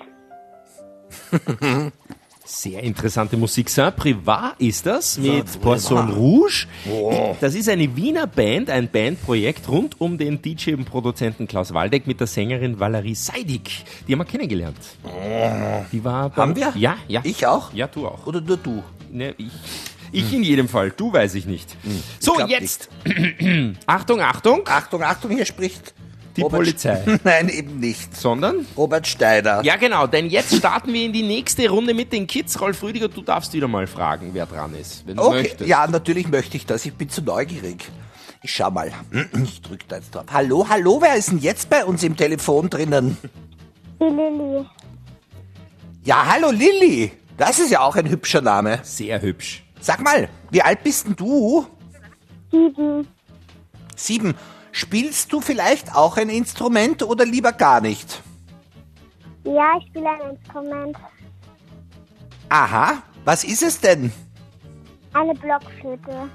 [SPEAKER 3] Sehr interessante Musik. Saint-Privat ist das mit Poisson Rouge. Das ist eine Wiener Band, ein Bandprojekt rund um den D J und Produzenten Klaus Waldeck mit der Sängerin Valerie Seidig. Die haben wir kennengelernt. Die war bei-
[SPEAKER 2] Haben wir?
[SPEAKER 3] Ja, ja.
[SPEAKER 2] Ich auch?
[SPEAKER 3] Ja, du auch.
[SPEAKER 2] Oder nur du?
[SPEAKER 3] Ne, ich ich in jedem Fall. Du weiß ich nicht. So,
[SPEAKER 2] glaub
[SPEAKER 3] jetzt. Achtung, Achtung.
[SPEAKER 2] Achtung, Achtung, hier spricht
[SPEAKER 3] Die Polizei.
[SPEAKER 2] Nein, eben nicht.
[SPEAKER 3] Sondern?
[SPEAKER 2] Robert Steiner.
[SPEAKER 3] Ja, genau, denn jetzt starten wir in die nächste Runde mit den Kids. Rolf Rüdiger, du darfst wieder mal fragen, wer dran ist, wenn du
[SPEAKER 2] Okay,
[SPEAKER 3] möchtest.
[SPEAKER 2] ja, natürlich möchte ich das. Ich bin zu neugierig. Ich schau mal. Ich drück da jetzt drauf. Hallo, hallo, wer ist denn jetzt bei uns im Telefon drinnen?
[SPEAKER 5] Die Lilly.
[SPEAKER 2] Ja, hallo Lilly. Das ist ja auch ein hübscher Name.
[SPEAKER 3] Sehr hübsch.
[SPEAKER 2] Sag mal, wie alt bist denn du?
[SPEAKER 5] Sieben.
[SPEAKER 2] Sieben. Spielst du vielleicht auch ein Instrument oder lieber gar nicht?
[SPEAKER 5] Ja, ich spiele ein Instrument.
[SPEAKER 2] Aha, was ist es denn?
[SPEAKER 5] Eine Blockflöte.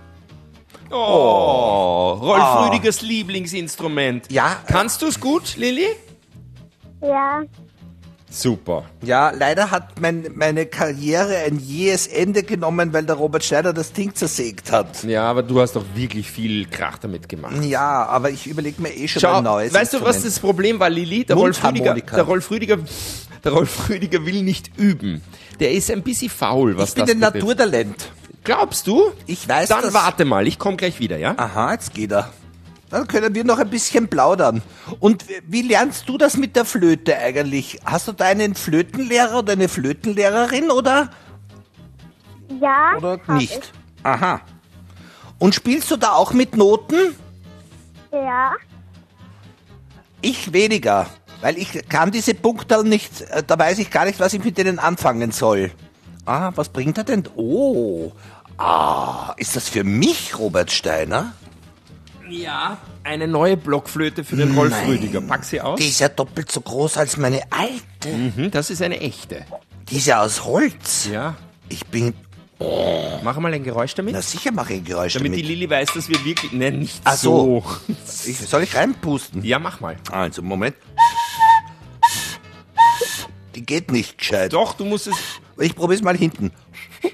[SPEAKER 3] Oh, Rolf
[SPEAKER 2] Oh.
[SPEAKER 3] Rüdigers Lieblingsinstrument.
[SPEAKER 2] Ja.
[SPEAKER 3] Kannst du es gut, Lilly?
[SPEAKER 5] Ja.
[SPEAKER 3] Super.
[SPEAKER 2] Ja, leider hat mein, meine Karriere ein jähes Ende genommen, weil der Robert Steiner das Ding zersägt hat.
[SPEAKER 3] Ja, aber du hast doch wirklich viel Krach damit gemacht.
[SPEAKER 2] Ja, aber ich überlege mir eh schon
[SPEAKER 3] Schau,
[SPEAKER 2] ein neues
[SPEAKER 3] weißt du, was
[SPEAKER 2] Instrument.
[SPEAKER 3] das Problem war, Lilly? Der Rolf Rüdiger,
[SPEAKER 2] Mundharmonika.
[SPEAKER 3] der Rolf Rüdiger, der Rolf Rüdiger will nicht üben. Der ist ein bisschen faul, was
[SPEAKER 2] Ich bin
[SPEAKER 3] das
[SPEAKER 2] ein
[SPEAKER 3] betrifft.
[SPEAKER 2] Naturtalent.
[SPEAKER 3] Glaubst du?
[SPEAKER 2] Ich weiß
[SPEAKER 3] Dann
[SPEAKER 2] das.
[SPEAKER 3] warte mal, ich komme gleich wieder, ja?
[SPEAKER 2] Aha, jetzt geht er. Dann können wir noch ein bisschen plaudern. Und wie lernst du das mit der Flöte eigentlich? Hast du da einen Flötenlehrer oder eine Flötenlehrerin oder,
[SPEAKER 5] Ja.
[SPEAKER 2] oder
[SPEAKER 5] hab
[SPEAKER 2] nicht? Aha. Und spielst du da auch mit Noten?
[SPEAKER 5] Ich. Ja.
[SPEAKER 2] Ich weniger, weil ich kann diese Punkte nicht, äh, da weiß ich gar nicht, was ich mit denen anfangen soll. Ah, was bringt er denn? Oh, ah, ist das für mich, Robert Steiner?
[SPEAKER 3] Ja. Eine neue Blockflöte für den Rolf Rüdiger. Pack sie aus.
[SPEAKER 2] Die ist ja doppelt so groß als meine alte.
[SPEAKER 3] Mhm, das ist eine echte.
[SPEAKER 2] Die ist ja aus Holz.
[SPEAKER 3] Ja.
[SPEAKER 2] Ich bin,
[SPEAKER 3] Mach mal ein Geräusch damit.
[SPEAKER 2] na sicher mache ich ein Geräusch
[SPEAKER 3] damit
[SPEAKER 2] damit.
[SPEAKER 3] die Lilly weiß, dass wir wirklich... Ne, nicht
[SPEAKER 2] Ach so.
[SPEAKER 3] so.
[SPEAKER 2] Ich, soll ich reinpusten?
[SPEAKER 3] Ja, mach mal.
[SPEAKER 2] Also, Moment. Die geht nicht gescheit.
[SPEAKER 3] Doch, du musst es...
[SPEAKER 2] Ich probiere es mal hinten.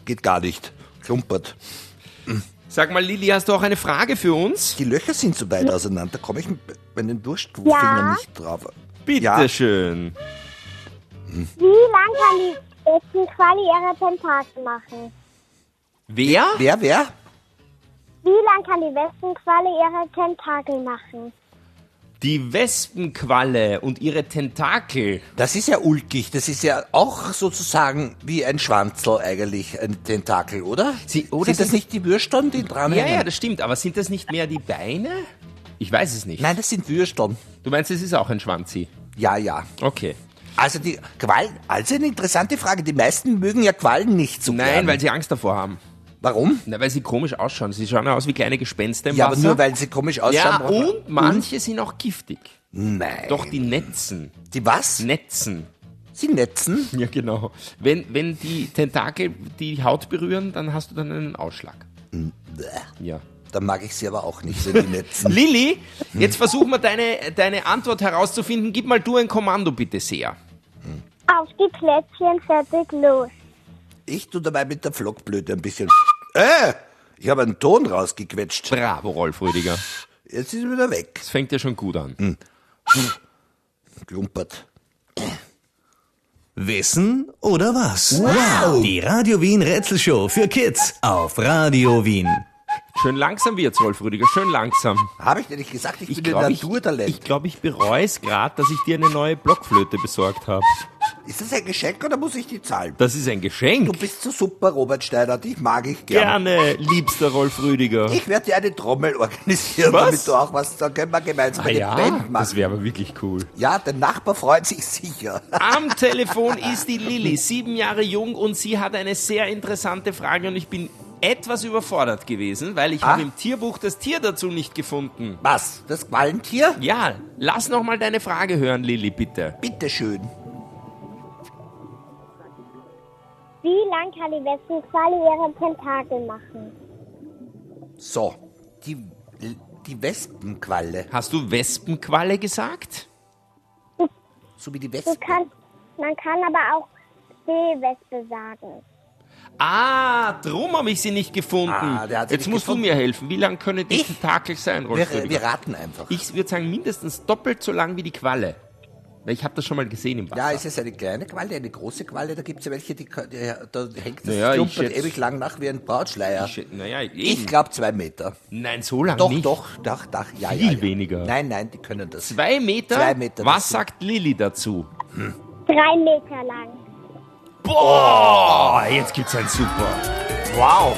[SPEAKER 2] geht gar nicht. Klumpert.
[SPEAKER 3] Sag mal, Lilli, hast du auch eine Frage für uns?
[SPEAKER 2] Die Löcher sind so weit auseinander, da komme ich mit meinen Durchfinger
[SPEAKER 5] Ja.
[SPEAKER 2] nicht drauf.
[SPEAKER 3] Bitte
[SPEAKER 2] Ja.
[SPEAKER 3] schön.
[SPEAKER 5] Wie lang kann die Wespenqualle ihre Tentakel machen?
[SPEAKER 3] Wer?
[SPEAKER 2] Wer, wer?
[SPEAKER 5] Wie lang kann die Wespenqualle ihre Tentakel machen?
[SPEAKER 3] Die Wespenqualle und ihre Tentakel.
[SPEAKER 2] Das ist ja ulkig. Das ist ja auch sozusagen wie ein Schwanzl eigentlich, ein Tentakel, oder?
[SPEAKER 3] Sie- oder
[SPEAKER 2] sind das
[SPEAKER 3] sind-
[SPEAKER 2] nicht die Würsteln, die dran
[SPEAKER 3] Ja,
[SPEAKER 2] hängen?
[SPEAKER 3] ja, das stimmt. Aber sind das nicht mehr die Beine? Ich weiß es nicht.
[SPEAKER 2] Nein, das sind Würsteln.
[SPEAKER 3] Du meinst, es ist auch ein Schwanzi?
[SPEAKER 2] Ja, ja.
[SPEAKER 3] Okay.
[SPEAKER 2] Also die Quallen, also eine interessante Frage. Die meisten mögen ja Quallen nicht so
[SPEAKER 3] Nein,
[SPEAKER 2] gern.
[SPEAKER 3] weil sie Angst davor haben.
[SPEAKER 2] Warum?
[SPEAKER 3] Na, weil sie komisch ausschauen. Sie schauen ja aus wie kleine Gespenster im
[SPEAKER 2] Ja,
[SPEAKER 3] Wasser.
[SPEAKER 2] aber nur weil sie komisch ausschauen.
[SPEAKER 3] Ja, und manche sind auch giftig.
[SPEAKER 2] Nein.
[SPEAKER 3] Doch, die netzen.
[SPEAKER 2] Die was?
[SPEAKER 3] Netzen.
[SPEAKER 2] Sie netzen?
[SPEAKER 3] Ja, genau. Wenn, wenn die Tentakel die Haut berühren, dann hast du dann einen Ausschlag.
[SPEAKER 2] Bäh.
[SPEAKER 3] Ja.
[SPEAKER 2] Dann mag ich sie aber auch nicht, wenn die netzen.
[SPEAKER 3] Lilli, jetzt versuchen wir deine, deine Antwort herauszufinden. Gib mal du ein Kommando, bitte sehr.
[SPEAKER 5] Auf die Plätzchen, fertig, los.
[SPEAKER 2] Ich tu dabei mit der Flockblöte ein bisschen... Äh, ich habe einen Ton rausgequetscht.
[SPEAKER 3] Bravo, Rolf Rüdiger.
[SPEAKER 2] Jetzt ist er wieder weg.
[SPEAKER 3] Das fängt ja schon gut an.
[SPEAKER 2] Klumpert.
[SPEAKER 1] Wissen oder was? Wow! Die Radio Wien Rätselshow für Kids auf Radio Wien.
[SPEAKER 3] Schön langsam wird's, Rolf Rüdiger, schön langsam.
[SPEAKER 2] Habe ich dir nicht gesagt, ich,
[SPEAKER 3] Ich
[SPEAKER 2] bin
[SPEAKER 3] glaube,
[SPEAKER 2] ein
[SPEAKER 3] ich,
[SPEAKER 2] Naturtalent.
[SPEAKER 3] ich, glaub, ich bereue es gerade, dass ich dir eine neue Blockflöte besorgt habe.
[SPEAKER 2] Ist das ein Geschenk oder muss ich die zahlen?
[SPEAKER 3] Das ist ein Geschenk.
[SPEAKER 2] Du bist so super, Robert Steiner, dich mag ich gern.
[SPEAKER 3] Gerne, liebster Rolf Rüdiger.
[SPEAKER 2] Ich werde dir eine Trommel organisieren,
[SPEAKER 3] Was?
[SPEAKER 2] damit du auch was, dann können wir gemeinsam
[SPEAKER 3] Ah
[SPEAKER 2] eine
[SPEAKER 3] ja,
[SPEAKER 2] Band machen.
[SPEAKER 3] das wäre aber wirklich cool.
[SPEAKER 2] Ja, der Nachbar freut sich sicher.
[SPEAKER 3] Am Telefon ist die Lilli, sieben Jahre jung, und sie hat eine sehr interessante Frage und ich bin etwas überfordert gewesen, weil ich
[SPEAKER 2] Ah.
[SPEAKER 3] habe im Tierbuch das Tier dazu nicht gefunden.
[SPEAKER 2] Was, das Quallentier?
[SPEAKER 3] Ja, lass noch mal deine Frage hören, Lilli, bitte.
[SPEAKER 2] Bitteschön.
[SPEAKER 5] Wie lang kann die Wespenqualle ihre Tentakel machen?
[SPEAKER 2] So, die, die Wespenqualle,
[SPEAKER 3] Hast du Wespenqualle gesagt?
[SPEAKER 2] so wie die
[SPEAKER 5] Du
[SPEAKER 2] Wespen.
[SPEAKER 5] kannst, man kann aber auch Seewespe sagen.
[SPEAKER 3] Ah, drum habe ich sie nicht gefunden.
[SPEAKER 2] Ah, der hat sie
[SPEAKER 3] Jetzt
[SPEAKER 2] nicht
[SPEAKER 3] musst
[SPEAKER 2] gefunden.
[SPEAKER 3] du mir helfen. Wie lang können die
[SPEAKER 2] Ich?
[SPEAKER 3] Tentakel sein, Rolf
[SPEAKER 2] Wir,
[SPEAKER 3] Rüdiger?
[SPEAKER 2] wir raten einfach.
[SPEAKER 3] Ich würde sagen, mindestens doppelt so lang wie die Qualle. Weil ich habe das schon mal gesehen im Wasser.
[SPEAKER 2] Ja, es ist eine kleine Qualle, eine große Qualle, da gibt es ja welche, die, die, da hängt das
[SPEAKER 3] Naja, ich
[SPEAKER 2] Klumpert
[SPEAKER 3] schätz-
[SPEAKER 2] ewig lang nach wie ein Brautschleier.
[SPEAKER 3] Ich, naja,
[SPEAKER 2] Ich
[SPEAKER 3] eben.
[SPEAKER 2] glaube zwei Meter.
[SPEAKER 3] Nein, so lang
[SPEAKER 2] Doch,
[SPEAKER 3] nicht.
[SPEAKER 2] doch, doch, doch, ja,
[SPEAKER 3] Viel
[SPEAKER 2] ja, ja.
[SPEAKER 3] weniger.
[SPEAKER 2] Nein, nein, die können das.
[SPEAKER 3] Zwei Meter?
[SPEAKER 2] Zwei Meter,
[SPEAKER 3] Was
[SPEAKER 2] das sind-
[SPEAKER 3] sagt Lilli dazu?
[SPEAKER 5] Drei Meter lang.
[SPEAKER 3] Boah, jetzt gibt's ein Super. Wow.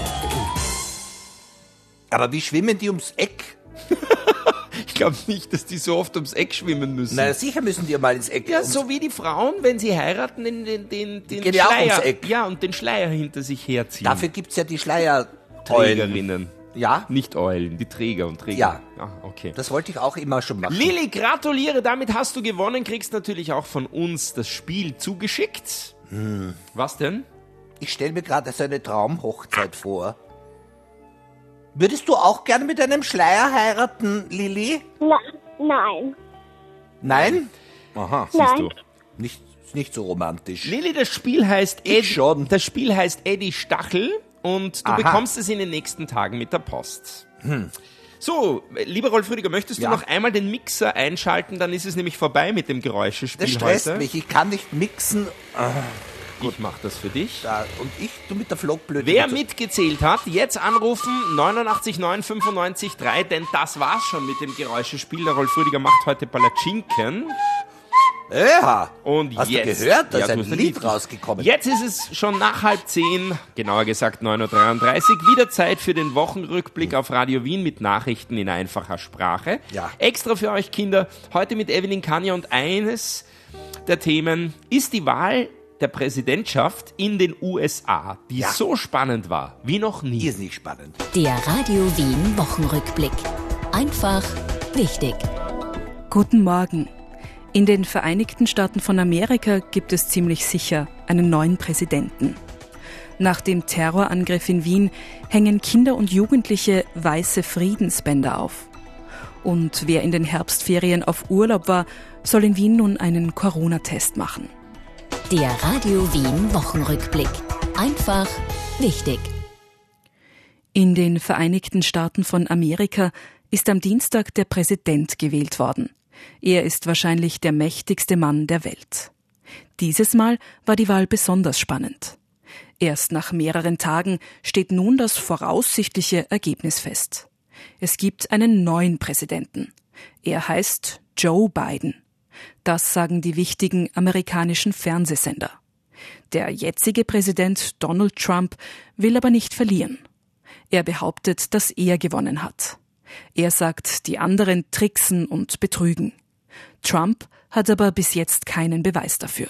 [SPEAKER 2] Aber wie schwimmen die ums Eck?
[SPEAKER 3] Ich glaube nicht, dass die so oft ums Eck schwimmen müssen.
[SPEAKER 2] Na, sicher müssen die ja mal ins Eck.
[SPEAKER 3] Ja,
[SPEAKER 2] ums-
[SPEAKER 3] so wie die Frauen, wenn sie heiraten, den, den, den, den
[SPEAKER 2] Gehen ja auch
[SPEAKER 3] Schleier.
[SPEAKER 2] ums Eck.
[SPEAKER 3] Ja, und den Schleier hinter sich herziehen.
[SPEAKER 2] Dafür gibt es ja die Schleierträgerinnen.
[SPEAKER 3] Trägerinnen.
[SPEAKER 2] Ja,
[SPEAKER 3] Nicht Eulen, die Träger und Träger.
[SPEAKER 2] Ja.
[SPEAKER 3] Ah, okay.
[SPEAKER 2] das wollte ich auch immer schon machen.
[SPEAKER 3] Lilli, gratuliere, damit hast du gewonnen, kriegst natürlich auch von uns das Spiel zugeschickt.
[SPEAKER 2] Hm.
[SPEAKER 3] Was denn?
[SPEAKER 2] Ich stelle mir gerade so eine Traumhochzeit vor. Würdest du auch gerne mit einem Schleier heiraten, Lilli?
[SPEAKER 5] Na, nein.
[SPEAKER 2] Nein? Aha,
[SPEAKER 3] Siehst
[SPEAKER 5] Nein.
[SPEAKER 3] du.
[SPEAKER 2] nicht, nicht so romantisch.
[SPEAKER 3] Lilli, das Spiel heißt
[SPEAKER 2] Ich
[SPEAKER 3] Ed,
[SPEAKER 2] schon.
[SPEAKER 3] Das Spiel heißt Eddie Stachel und du
[SPEAKER 2] Aha.
[SPEAKER 3] bekommst es in den nächsten Tagen mit der Post. So, lieber Rolf Rüdiger, möchtest du
[SPEAKER 2] Ja.
[SPEAKER 3] noch einmal den Mixer einschalten, dann ist es nämlich vorbei mit dem Geräuschespiel
[SPEAKER 2] Das stresst
[SPEAKER 3] heute.
[SPEAKER 2] mich, ich kann nicht mixen.
[SPEAKER 3] Ich mach das für dich.
[SPEAKER 2] Da, und ich, du mit der Flockblöte.
[SPEAKER 3] Wer
[SPEAKER 2] mit so-
[SPEAKER 3] mitgezählt hat, jetzt anrufen neunundachtzig neun fünfundneunzig drei, denn das war's schon mit dem Geräuschespiel. Der Rolf Rüdiger macht heute Palatschinken.
[SPEAKER 2] Ja,
[SPEAKER 3] Und
[SPEAKER 2] hast
[SPEAKER 3] jetzt,
[SPEAKER 2] du gehört, da
[SPEAKER 3] Ja,
[SPEAKER 2] ist
[SPEAKER 3] du
[SPEAKER 2] ein
[SPEAKER 3] hast ein
[SPEAKER 2] Lied
[SPEAKER 3] Lied.
[SPEAKER 2] rausgekommen.
[SPEAKER 3] Jetzt ist es schon nach halb zehn, genauer gesagt neun Uhr dreiunddreißig. Wieder Zeit für den Wochenrückblick auf Radio Wien mit Nachrichten in einfacher Sprache.
[SPEAKER 2] Ja.
[SPEAKER 3] Extra für euch Kinder, heute mit Evelyn Kanja, und eines der Themen ist die Wahl der Präsidentschaft in den U S A, die
[SPEAKER 2] Ja.
[SPEAKER 3] so spannend war wie noch nie.
[SPEAKER 2] Ist nicht spannend.
[SPEAKER 6] Der Radio Wien Wochenrückblick. Einfach wichtig.
[SPEAKER 7] Guten Morgen. In den Vereinigten Staaten von Amerika gibt es ziemlich sicher einen neuen Präsidenten. Nach dem Terrorangriff in Wien hängen Kinder und Jugendliche weiße Friedensbänder auf. Und wer in den Herbstferien auf Urlaub war, soll in Wien nun einen Corona-Test machen.
[SPEAKER 6] Der Radio Wien Wochenrückblick. Einfach wichtig.
[SPEAKER 7] In den Vereinigten Staaten von Amerika ist am Dienstag der Präsident gewählt worden. Er ist wahrscheinlich der mächtigste Mann der Welt. Dieses Mal war die Wahl besonders spannend. Erst nach mehreren Tagen steht nun das voraussichtliche Ergebnis fest. Es gibt einen neuen Präsidenten. Er heißt Joe Biden. Das sagen die wichtigen amerikanischen Fernsehsender. Der jetzige Präsident Donald Trump will aber nicht verlieren. Er behauptet, dass er gewonnen hat. Er sagt, die anderen tricksen und betrügen. Trump hat aber bis jetzt keinen Beweis dafür.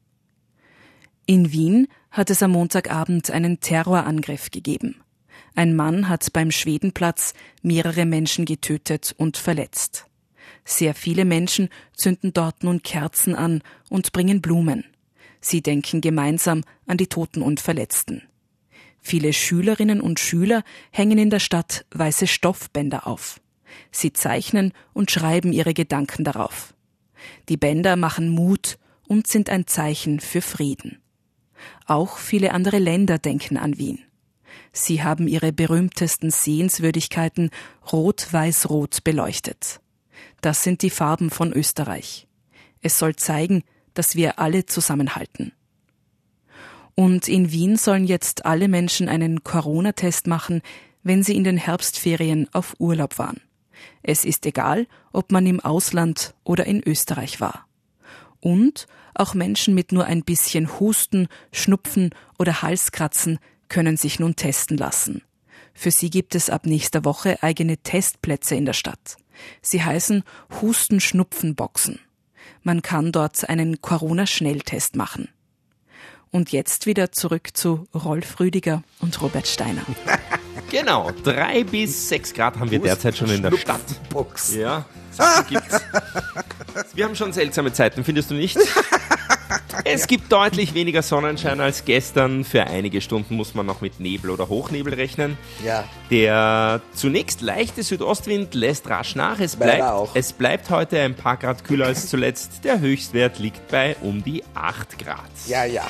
[SPEAKER 7] In Wien hat es am Montagabend einen Terrorangriff gegeben. Ein Mann hat beim Schwedenplatz mehrere Menschen getötet und verletzt. Sehr viele Menschen zünden dort nun Kerzen an und bringen Blumen. Sie denken gemeinsam an die Toten und Verletzten. Viele Schülerinnen und Schüler hängen in der Stadt weiße Stoffbänder auf. Sie zeichnen und schreiben ihre Gedanken darauf. Die Bänder machen Mut und sind ein Zeichen für Frieden. Auch viele andere Länder denken an Wien. Sie haben ihre berühmtesten Sehenswürdigkeiten rot-weiß-rot beleuchtet. Das sind die Farben von Österreich. Es soll zeigen, dass wir alle zusammenhalten. Und in Wien sollen jetzt alle Menschen einen Corona-Test machen, wenn sie in den Herbstferien auf Urlaub waren. Es ist egal, ob man im Ausland oder in Österreich war. Und auch Menschen mit nur ein bisschen Husten, Schnupfen oder Halskratzen können sich nun testen lassen. Für sie gibt es ab nächster Woche eigene Testplätze in der Stadt. Sie heißen Husten-Schnupfen-Boxen. Man kann dort einen Corona-Schnelltest machen. Und jetzt wieder zurück zu Rolf Rüdiger und Robert Steiner.
[SPEAKER 3] Genau, drei bis sechs Grad haben wir derzeit schon in der Stadt. Ja, Sachen gibt's. Wir haben schon seltsame Zeiten, findest du nicht? Es gibt deutlich weniger Sonnenschein als gestern. Für einige Stunden muss man noch mit Nebel oder Hochnebel rechnen.
[SPEAKER 2] Ja.
[SPEAKER 3] Der zunächst leichte Südostwind lässt rasch nach. Es bleibt,
[SPEAKER 2] auch.
[SPEAKER 3] es bleibt heute ein paar Grad kühler als zuletzt. Der Höchstwert liegt bei um die acht Grad.
[SPEAKER 2] Ja, ja.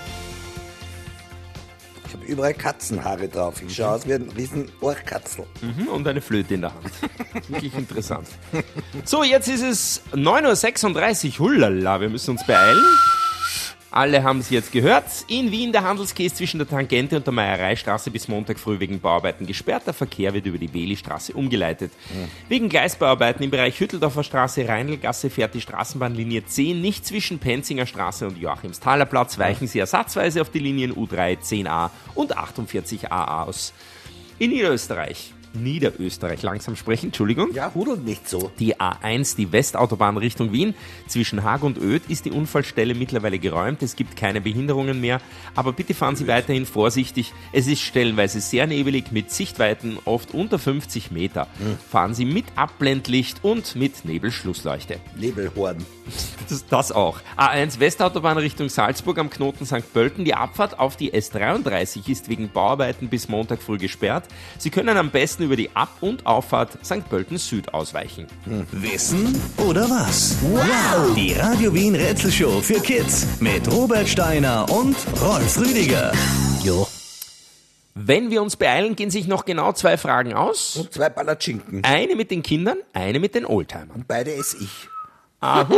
[SPEAKER 2] Ich habe überall Katzenhaare drauf. Ich schaue aus wie ein riesen Ohrkatzel.
[SPEAKER 3] Mhm, und eine Flöte in der Hand. Wirklich interessant. So, jetzt ist es neun Uhr sechsunddreißig. Hullala, wir müssen uns beeilen. Alle haben es jetzt gehört. In Wien der Handelskäse zwischen der Tangente und der Meiereistraße bis Montag früh wegen Bauarbeiten gesperrt. Der Verkehr wird über die Beli-Straße umgeleitet. Mhm. Wegen Gleisbauarbeiten im Bereich Hütteldorfer Straße, Reinlgasse fährt die Straßenbahnlinie zehn nicht zwischen Penzinger Straße und Joachimsthaler Platz. Weichen Sie ersatzweise auf die Linien U drei, zehn a und achtundvierzig a a aus. In Niederösterreich. Niederösterreich langsam sprechen, Entschuldigung.
[SPEAKER 2] Ja, hudelt nicht so.
[SPEAKER 3] Die A eins, die Westautobahn Richtung Wien. Zwischen Haag und Oedt ist die Unfallstelle mittlerweile geräumt. Es gibt keine Behinderungen mehr. Aber bitte fahren Sie weiterhin vorsichtig. Es ist stellenweise sehr nebelig mit Sichtweiten oft unter fünfzig Meter. Hm. Fahren Sie mit Abblendlicht und mit Nebelschlussleuchte.
[SPEAKER 2] Nebelhorden.
[SPEAKER 3] Das, das auch. A eins Westautobahn Richtung Salzburg am Knoten Sankt Pölten. Die Abfahrt auf die S dreiunddreißig ist wegen Bauarbeiten bis Montag früh gesperrt. Sie können am besten über die Ab- und Auffahrt Sankt Pölten Süd ausweichen.
[SPEAKER 1] Hm. Wissen oder was? Wow! Die Radio Wien Rätselshow für Kids mit Robert Steiner und Rolf Rüdiger.
[SPEAKER 2] Jo.
[SPEAKER 3] Wenn wir uns beeilen, gehen sich noch genau zwei Fragen aus.
[SPEAKER 2] Und zwei Palatschinken.
[SPEAKER 3] Eine mit den Kindern, eine mit den Oldtimern.
[SPEAKER 2] Und beide esse ich.
[SPEAKER 3] Ahu!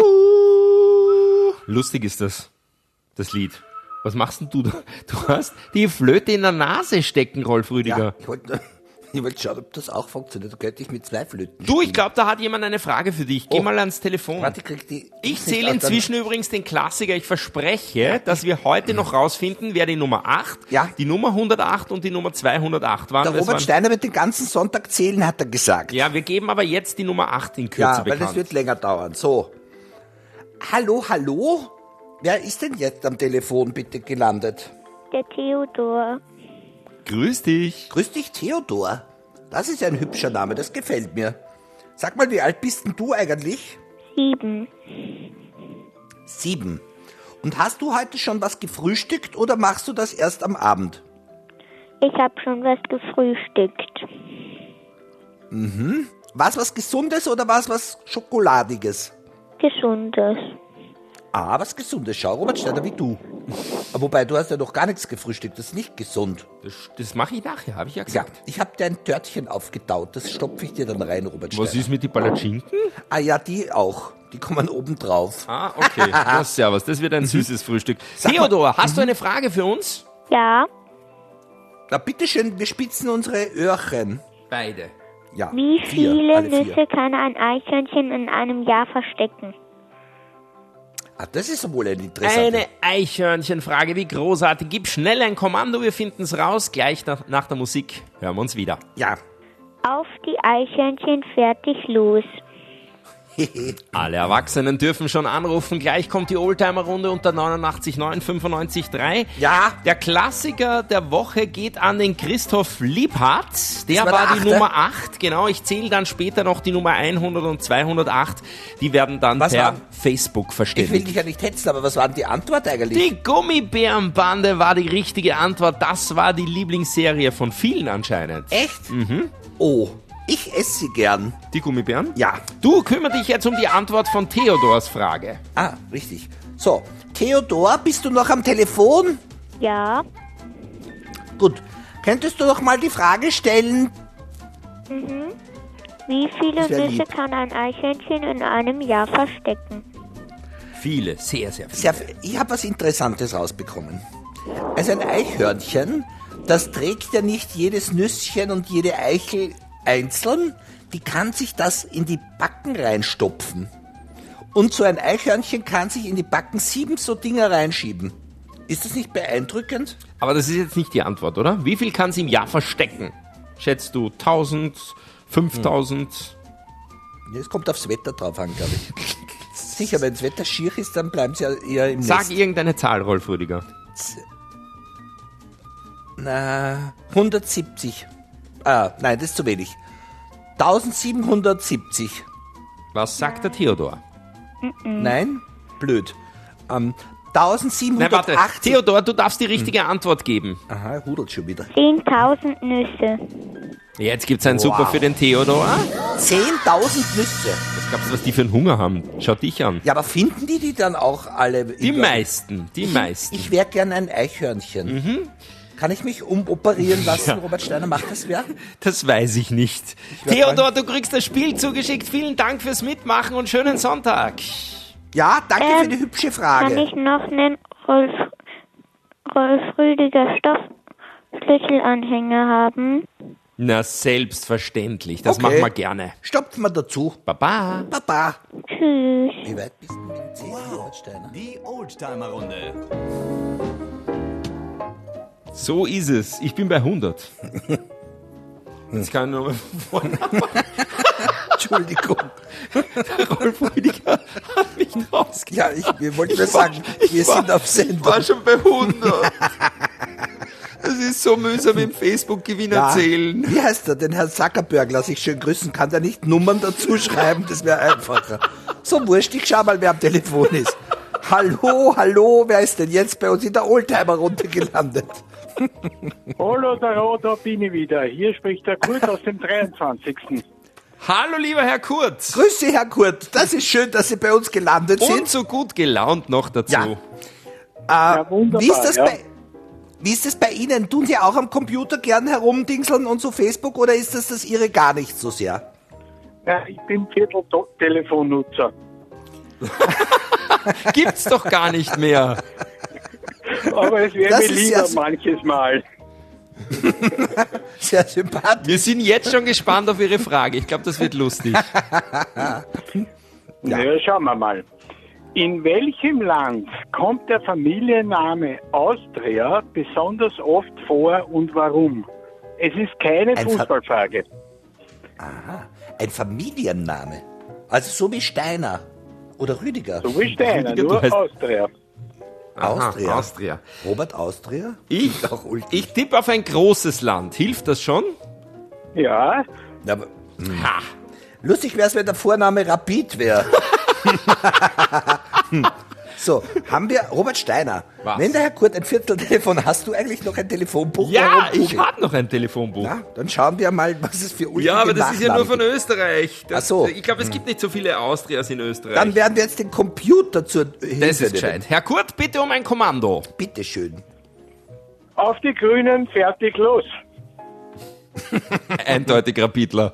[SPEAKER 3] Lustig ist das, das Lied. Was machst denn du da? Du hast die Flöte in der Nase stecken, Rolf Rüdiger.
[SPEAKER 2] Ja, ich wollte ich wollt schauen, ob das auch funktioniert. Da könnte ich mit zwei Flöten
[SPEAKER 3] Du, ich
[SPEAKER 2] spielen.
[SPEAKER 3] glaube, da hat jemand eine Frage für dich. Geh
[SPEAKER 2] Oh.
[SPEAKER 3] mal ans Telefon.
[SPEAKER 2] Warte, krieg die,
[SPEAKER 3] Ich zähle inzwischen übrigens den Klassiker. Ich verspreche, dass wir heute noch rausfinden, wer die Nummer acht,
[SPEAKER 2] Ja.
[SPEAKER 3] die Nummer hundertacht und die Nummer zweihundertacht waren.
[SPEAKER 2] Der
[SPEAKER 3] Das
[SPEAKER 2] Robert
[SPEAKER 3] waren
[SPEAKER 2] Steiner wird den ganzen Sonntag zählen, hat er gesagt.
[SPEAKER 3] ja, wir geben aber jetzt die Nummer acht in Kürze
[SPEAKER 2] Ja, weil
[SPEAKER 3] bekannt.
[SPEAKER 2] das wird länger dauern. So. Hallo, hallo? Wer ist denn jetzt am Telefon bitte gelandet?
[SPEAKER 5] Der Theodor.
[SPEAKER 3] Grüß dich.
[SPEAKER 2] Grüß dich, Theodor. Das ist ein hübscher Name, das gefällt mir. Sag mal, wie alt bist denn du eigentlich?
[SPEAKER 5] Sieben.
[SPEAKER 2] Sieben. Und hast du heute schon was gefrühstückt oder machst du das erst am Abend?
[SPEAKER 5] Ich habe schon was gefrühstückt.
[SPEAKER 2] Mhm. Was was Gesundes oder was was Schokoladiges?
[SPEAKER 5] Gesundes.
[SPEAKER 2] Ah, was Gesundes. Schau, Robert Steiner, wie du. Wobei, du hast ja noch gar nichts gefrühstückt, das ist nicht gesund.
[SPEAKER 3] Das, das mache ich nachher, habe ich ja
[SPEAKER 2] Ja,
[SPEAKER 3] gesagt.
[SPEAKER 2] ich habe dir ein Törtchen aufgetaut, das stopfe ich dir dann rein, Robert Steiner.
[SPEAKER 3] Was ist mit den Palatschinken?
[SPEAKER 2] Ah ja, die auch. Die kommen oben drauf.
[SPEAKER 3] Ah, okay. Ja, servus, das wird ein süßes Frühstück.
[SPEAKER 2] Sag mal-
[SPEAKER 3] Theodor, hast du eine Frage für uns?
[SPEAKER 5] Ja.
[SPEAKER 2] Na bitteschön, wir spitzen unsere Öhrchen.
[SPEAKER 3] Beide.
[SPEAKER 2] Ja,
[SPEAKER 5] Wie
[SPEAKER 2] vier,
[SPEAKER 5] viele
[SPEAKER 2] alle vier.
[SPEAKER 5] Nüsse kann ein Eichhörnchen in einem Jahr verstecken?
[SPEAKER 2] Ah, das ist wohl ein interessanter.
[SPEAKER 3] Eine Eichhörnchenfrage, wie großartig. Gib schnell ein Kommando, wir finden es raus. Gleich nach, nach der Musik hören wir uns wieder.
[SPEAKER 2] Ja.
[SPEAKER 5] Auf die Eichhörnchen, fertig, los.
[SPEAKER 3] Alle Erwachsenen dürfen schon anrufen. Gleich kommt die Oldtimer-Runde unter neunundachtzig neun fünfundneunzig drei.
[SPEAKER 2] Ja.
[SPEAKER 3] Der Klassiker der Woche geht an den Christoph Liebhardt. Der
[SPEAKER 2] war
[SPEAKER 3] war,
[SPEAKER 2] der
[SPEAKER 3] die
[SPEAKER 2] Achte?
[SPEAKER 3] Nummer acht. Genau, ich zähle dann später noch die Nummer hundert und zweihundertacht. Die werden dann
[SPEAKER 2] Was
[SPEAKER 3] per
[SPEAKER 2] war-
[SPEAKER 3] Facebook
[SPEAKER 2] Ich will
[SPEAKER 3] verständigt.
[SPEAKER 2] dich ja nicht hetzen, aber was war denn die Antwort eigentlich?
[SPEAKER 3] Die Gummibärenbande war die richtige Antwort. Das war die Lieblingsserie von vielen anscheinend.
[SPEAKER 2] Echt? Oh, ich esse sie gern.
[SPEAKER 3] Die Gummibären?
[SPEAKER 2] Ja.
[SPEAKER 3] Du kümmere dich jetzt um die Antwort von Theodors Frage.
[SPEAKER 2] Ah, richtig. So, Theodor, bist du noch am Telefon?
[SPEAKER 5] Ja.
[SPEAKER 2] Gut. Könntest du noch mal die Frage stellen?
[SPEAKER 5] Wie viele
[SPEAKER 2] Das wär
[SPEAKER 5] Nüsse
[SPEAKER 2] lieb.
[SPEAKER 5] kann ein Eichhörnchen in einem Jahr verstecken?
[SPEAKER 3] Viele, sehr, sehr viele.
[SPEAKER 2] Sehr, ich habe was Interessantes rausbekommen. Also ein Eichhörnchen, das trägt ja nicht jedes Nüsschen und jede Eichel einzeln, die kann sich das in die Backen reinstopfen. Und so ein Eichhörnchen kann sich in die Backen sieben so Dinger reinschieben. Ist das nicht beeindruckend?
[SPEAKER 3] Aber das ist jetzt nicht die Antwort, oder? Wie viel kann sie im Jahr verstecken? Schätzt du tausend, fünftausend?
[SPEAKER 2] Ja, es kommt aufs Wetter drauf an, glaube ich. Sicher, wenn das Wetter schier ist, dann bleiben sie ja eher im
[SPEAKER 3] Sag
[SPEAKER 2] Nest.
[SPEAKER 3] irgendeine Zahl, Rolf Rüdiger.
[SPEAKER 2] Na, hundertsiebzig. Ah, nein, das ist zu wenig. eintausendsiebenhundertsiebzig.
[SPEAKER 3] Was sagt der Theodor?
[SPEAKER 2] Nein? Blöd. Ähm,
[SPEAKER 3] Nein, warte.
[SPEAKER 2] eintausendsiebenhundertachtzig.
[SPEAKER 3] Theodor, du darfst die richtige Antwort geben.
[SPEAKER 2] Aha, rudelt schon wieder.
[SPEAKER 5] zehntausend Nüsse.
[SPEAKER 3] Jetzt gibt's einen Super
[SPEAKER 2] Wow.
[SPEAKER 3] für den Theodor.
[SPEAKER 2] zehntausend Nüsse.
[SPEAKER 3] Was glaubst du, was die für einen Hunger haben? Schau dich an.
[SPEAKER 2] Ja, aber finden die die dann auch alle?
[SPEAKER 3] Die meisten, die meisten.
[SPEAKER 2] Ich wäre gern ein Eichhörnchen. Kann ich mich umoperieren lassen? Robert Steiner macht das wer?
[SPEAKER 3] Das weiß ich nicht.
[SPEAKER 2] werd
[SPEAKER 3] Theodor, du kriegst das Spiel zugeschickt. Vielen Dank fürs Mitmachen und schönen Sonntag.
[SPEAKER 2] Ja, danke
[SPEAKER 5] Ähm,
[SPEAKER 2] für die hübsche
[SPEAKER 5] Kann
[SPEAKER 2] Frage.
[SPEAKER 5] ich noch einen Rolf, Rolf Rüdiger Stoffschlüsselanhänger haben?
[SPEAKER 3] Na, selbstverständlich. Das
[SPEAKER 2] Okay.
[SPEAKER 3] machen wir gerne.
[SPEAKER 2] Stopfen wir dazu.
[SPEAKER 3] Baba.
[SPEAKER 2] Baba.
[SPEAKER 5] Tschüss.
[SPEAKER 2] Wie weit bist du mit dem C, Robert Steiner?
[SPEAKER 1] Die Oldtimer-Runde.
[SPEAKER 3] So ist es. Ich bin bei hundert. Jetzt kann ich noch mal vorne.
[SPEAKER 2] Entschuldigung.
[SPEAKER 3] Rolf Rüdiger hat mich rausgegeben.
[SPEAKER 2] Ja, ich, wir wollten nur sagen, wir
[SPEAKER 3] war-
[SPEAKER 2] sind auf
[SPEAKER 3] Ich
[SPEAKER 2] Sendung.
[SPEAKER 3] war schon bei hundert. Das ist so mühsam im Facebook-Gewinn
[SPEAKER 2] Ja.
[SPEAKER 3] erzählen.
[SPEAKER 2] Wie heißt er? Den Herrn Zuckerberg lasse ich schön grüßen. Kann der nicht Nummern dazu schreiben? Das wäre einfacher. So wurscht, ich schau mal, wer am Telefon ist. Hallo, hallo, wer ist denn jetzt bei uns in der Oldtimer-Runde gelandet?
[SPEAKER 9] Hallo, der Rot, da bin ich wieder. Hier spricht der Kurt aus dem dreiundzwanzigsten
[SPEAKER 3] Hallo, lieber Herr Kurz.
[SPEAKER 2] Grüße, Herr Kurt. Das ist schön, dass Sie bei uns gelandet
[SPEAKER 3] Und
[SPEAKER 2] sind.
[SPEAKER 3] so gut gelaunt noch dazu.
[SPEAKER 2] Ja. Äh,
[SPEAKER 9] Ja, wunderbar,
[SPEAKER 2] wie, ist das
[SPEAKER 9] ja.
[SPEAKER 2] bei, wie ist das bei Ihnen? Tun Sie auch am Computer gern herumdingseln und so Facebook oder ist das das Ihre gar nicht so sehr?
[SPEAKER 9] Ja, ich bin Viertel-Telefonnutzer.
[SPEAKER 3] Gibt's doch gar nicht mehr.
[SPEAKER 9] Aber es wäre
[SPEAKER 2] Das
[SPEAKER 9] mir
[SPEAKER 2] ist
[SPEAKER 9] lieber
[SPEAKER 2] ja so-
[SPEAKER 9] manches Mal.
[SPEAKER 2] Sehr sympathisch.
[SPEAKER 3] Wir sind jetzt schon gespannt auf Ihre Frage. Ich glaube, das wird lustig.
[SPEAKER 9] Ja. ja, schauen wir mal. In welchem Land kommt der Familienname Austria besonders oft vor und warum? Es ist keine
[SPEAKER 2] Ein Fa-
[SPEAKER 9] Fußballfrage.
[SPEAKER 2] Ein Familienname. Also so wie Steiner oder Rüdiger.
[SPEAKER 9] So wie Steiner,
[SPEAKER 3] Rüdiger, du
[SPEAKER 9] nur
[SPEAKER 3] heißt-
[SPEAKER 9] Austria.
[SPEAKER 2] Austria.
[SPEAKER 3] Aha, Austria.
[SPEAKER 2] Robert Austria?
[SPEAKER 3] Ich,
[SPEAKER 2] Auch ulkig.
[SPEAKER 3] ich tippe auf ein großes Land. Hilft das schon?
[SPEAKER 9] Ja,
[SPEAKER 2] Ja, aber
[SPEAKER 3] Ha.
[SPEAKER 2] So, haben wir Robert Steiner.
[SPEAKER 3] Was?
[SPEAKER 2] Wenn der Herr Kurt ein Vierteltelefon, hast du eigentlich noch ein Telefonbuch?
[SPEAKER 3] Ja,
[SPEAKER 2] Warum
[SPEAKER 3] ich
[SPEAKER 2] googeln?
[SPEAKER 3] habe noch ein Telefonbuch.
[SPEAKER 2] Na, dann schauen wir mal, was es für ulkige
[SPEAKER 3] Ja, aber das ist ja nur
[SPEAKER 2] Nachnamen
[SPEAKER 3] von
[SPEAKER 2] gibt.
[SPEAKER 3] Österreich. Das,
[SPEAKER 2] Ach so.
[SPEAKER 3] Ich glaube, es gibt nicht so viele Austrias in Österreich.
[SPEAKER 2] Dann werden wir jetzt den Computer zur Hilfe
[SPEAKER 3] das ist
[SPEAKER 2] nehmen.
[SPEAKER 3] gescheit. Herr Kurt, bitte um ein Kommando.
[SPEAKER 2] Bitteschön.
[SPEAKER 9] Auf die Grünen, fertig, los.
[SPEAKER 3] Eindeutig Rapidler.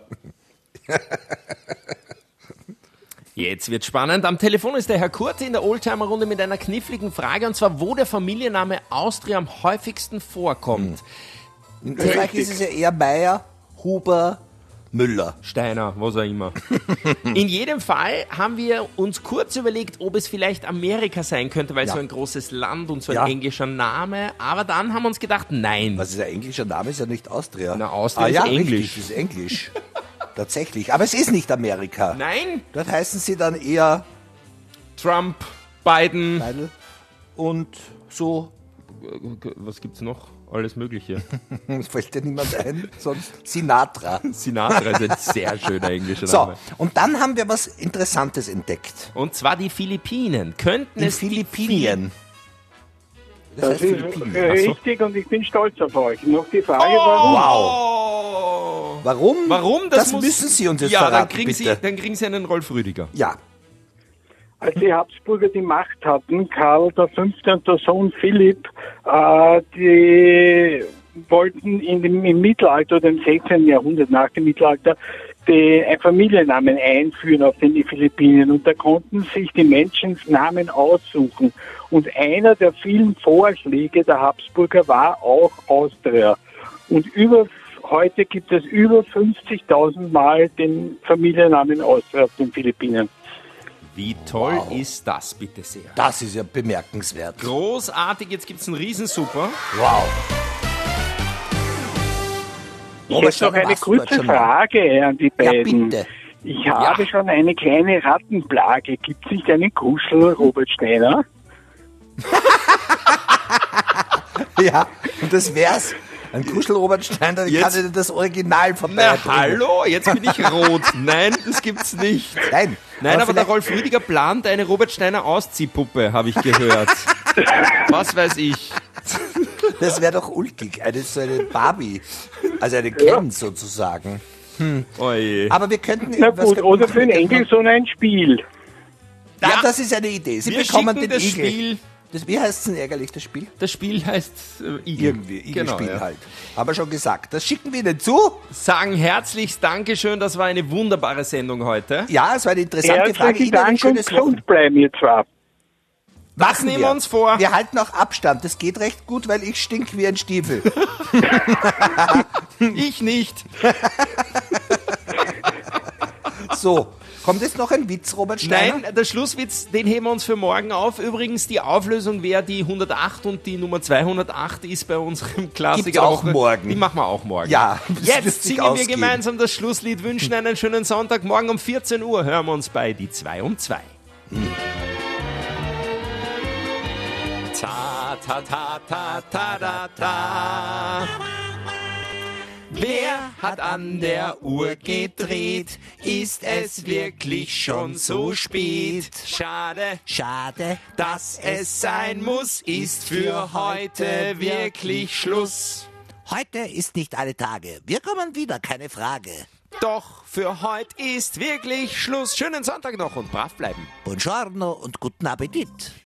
[SPEAKER 3] Jetzt wird spannend. Am Telefon ist der Herr Kurt in der Oldtimer-Runde mit einer kniffligen Frage, und zwar, wo der Familienname Austria am häufigsten vorkommt.
[SPEAKER 2] In Österreich ist es ja eher Meier, Huber, Müller.
[SPEAKER 3] Steiner, was auch immer. In jedem Fall haben wir uns kurz überlegt, ob es vielleicht Amerika sein könnte, weil
[SPEAKER 2] Ja.
[SPEAKER 3] so ein großes Land und so ein
[SPEAKER 2] Ja.
[SPEAKER 3] englischer Name. Aber dann haben wir uns gedacht, nein.
[SPEAKER 2] Was ist ein englischer Name? Ist ja nicht Austria.
[SPEAKER 3] Na, Austria
[SPEAKER 2] ah,
[SPEAKER 3] ist
[SPEAKER 2] ja,
[SPEAKER 3] Englisch.
[SPEAKER 2] Richtig, ist Englisch. Tatsächlich. Aber es ist nicht Amerika.
[SPEAKER 3] Nein,
[SPEAKER 2] Dort heißen sie dann eher
[SPEAKER 3] Trump, Biden,
[SPEAKER 2] Beidel und so.
[SPEAKER 3] was gibt's noch? Alles Mögliche.
[SPEAKER 2] Es fällt dir niemand ein, sonst Sinatra.
[SPEAKER 3] Sinatra ist ein sehr schöner englischer
[SPEAKER 2] So,
[SPEAKER 3] Name.
[SPEAKER 2] und dann haben wir was Interessantes entdeckt.
[SPEAKER 3] Und zwar die Philippinen. Könnten
[SPEAKER 2] In
[SPEAKER 3] es die
[SPEAKER 2] Philippinen. Das
[SPEAKER 9] Das
[SPEAKER 2] heißt
[SPEAKER 9] ist
[SPEAKER 2] Philippinen.
[SPEAKER 9] äh,
[SPEAKER 2] Ach so.
[SPEAKER 9] richtig und ich bin stolz auf euch. Noch die Frage, warum?
[SPEAKER 3] Wow.
[SPEAKER 2] Warum?
[SPEAKER 3] Warum? Das,
[SPEAKER 2] Das
[SPEAKER 3] muss,
[SPEAKER 2] müssen Sie uns jetzt
[SPEAKER 3] ja,
[SPEAKER 2] verraten,
[SPEAKER 3] dann kriegen
[SPEAKER 2] bitte.
[SPEAKER 3] Sie, dann kriegen Sie einen Rolf Rüdiger.
[SPEAKER 2] Ja.
[SPEAKER 9] Als die Habsburger die Macht hatten, Karl der Fünfte und der Sohn Philipp, äh, die wollten in dem, im Mittelalter oder im sechzehnten. Jahrhundert nach dem Mittelalter die, einen Familiennamen einführen auf den Philippinen. Und da konnten sich die Menschen Namen aussuchen. Und einer der vielen Vorschläge der Habsburger war auch Austria. Und über heute gibt es über fünfzigtausend Mal den Familiennamen Austria auf den Philippinen.
[SPEAKER 3] Wie toll
[SPEAKER 2] Wow.
[SPEAKER 3] ist das, bitte sehr.
[SPEAKER 2] Das ist ja bemerkenswert.
[SPEAKER 3] Großartig, jetzt gibt's einen Riesensuper.
[SPEAKER 2] Wow.
[SPEAKER 9] Ich
[SPEAKER 2] Robert
[SPEAKER 9] hätte noch
[SPEAKER 2] Steiner,
[SPEAKER 9] eine
[SPEAKER 2] warst du dort
[SPEAKER 9] kurze
[SPEAKER 2] schon mal?
[SPEAKER 9] Frage an die
[SPEAKER 2] Ja,
[SPEAKER 9] beiden.
[SPEAKER 2] bitte.
[SPEAKER 9] Ich habe schon eine kleine Rattenplage. Gibt es nicht einen Kuschel, Robert Steiner?
[SPEAKER 2] Ja, und das wär's. Ein Kuschel Robert Steiner, ich
[SPEAKER 3] Jetzt-
[SPEAKER 2] kann dir das Original
[SPEAKER 3] Na,
[SPEAKER 2] vorbeibringen.
[SPEAKER 3] hallo, jetzt bin ich rot. Nein, das gibt's nicht.
[SPEAKER 2] Nein,
[SPEAKER 3] Nein, aber, der
[SPEAKER 2] vielleicht-
[SPEAKER 3] Rolf Rüdiger plant eine Robert Steiner Ausziehpuppe, habe ich gehört. Was weiß ich.
[SPEAKER 2] Das wäre doch ulkig, eine, so eine Barbie, also eine Ken sozusagen.
[SPEAKER 3] Oje.
[SPEAKER 2] Aber wir könnten...
[SPEAKER 9] Na
[SPEAKER 2] was
[SPEAKER 9] gut,
[SPEAKER 2] könnten
[SPEAKER 9] oder
[SPEAKER 2] wir
[SPEAKER 9] für den
[SPEAKER 2] machen?
[SPEAKER 9] Enkel so ein Spiel.
[SPEAKER 2] Ja,
[SPEAKER 3] Ja.
[SPEAKER 2] das ist eine Idee. Sie
[SPEAKER 3] Wir
[SPEAKER 2] bekommen
[SPEAKER 3] schicken
[SPEAKER 2] den
[SPEAKER 3] das
[SPEAKER 2] Igel.
[SPEAKER 3] Spiel.
[SPEAKER 2] Das, wie heißt es denn ärgerlich, das Spiel?
[SPEAKER 3] Das Spiel heißt äh, Igel.
[SPEAKER 2] Irgendwie, Igelspiel
[SPEAKER 3] Genau, ja.
[SPEAKER 2] halt. Aber schon gesagt. Das schicken wir Ihnen zu.
[SPEAKER 3] Sagen herzlichst Dankeschön, das war eine wundarbare Sendung heute.
[SPEAKER 2] Ja, es war eine interessante Frage.
[SPEAKER 9] Herzlichen
[SPEAKER 2] Ihnen ein
[SPEAKER 9] Dank und
[SPEAKER 2] schönes
[SPEAKER 9] gesund
[SPEAKER 2] Wochenende.
[SPEAKER 9] bleiben ihr zwar.
[SPEAKER 3] Das
[SPEAKER 2] Machen
[SPEAKER 3] nehmen wir uns vor.
[SPEAKER 2] Wir halten auch Abstand. Das geht recht gut, weil ich stink wie ein Stiefel.
[SPEAKER 3] Ich nicht.
[SPEAKER 2] So, kommt jetzt noch ein Witz, Robert Steiner?
[SPEAKER 3] Nein, der Schlusswitz, den heben wir uns für morgen auf. Übrigens, die Auflösung, wer die hundertacht und die Nummer zweihundertacht ist bei unserem Klassiker.
[SPEAKER 2] Gibt's auch
[SPEAKER 3] Woche.
[SPEAKER 2] morgen.
[SPEAKER 3] Die machen wir auch morgen.
[SPEAKER 2] Ja, das wird
[SPEAKER 3] Jetzt
[SPEAKER 2] sich
[SPEAKER 3] singen wir
[SPEAKER 2] ausgehen.
[SPEAKER 3] gemeinsam das Schlusslied, wünschen einen schönen Sonntag. Morgen um vierzehn Uhr hören wir uns bei die zwei um zwei. Ta, ta, ta, ta, ta, ta, ta. Wer hat an der Uhr gedreht? Ist es wirklich schon so spät? Schade,
[SPEAKER 2] Schade.
[SPEAKER 3] dass es sein muss, ist für heute wirklich Schluss.
[SPEAKER 2] Heute ist nicht alle Tage. Wir kommen wieder, keine Frage.
[SPEAKER 3] Doch für heute ist wirklich Schluss. Schönen Sonntag noch und brav bleiben.
[SPEAKER 2] Buongiorno und guten Appetit.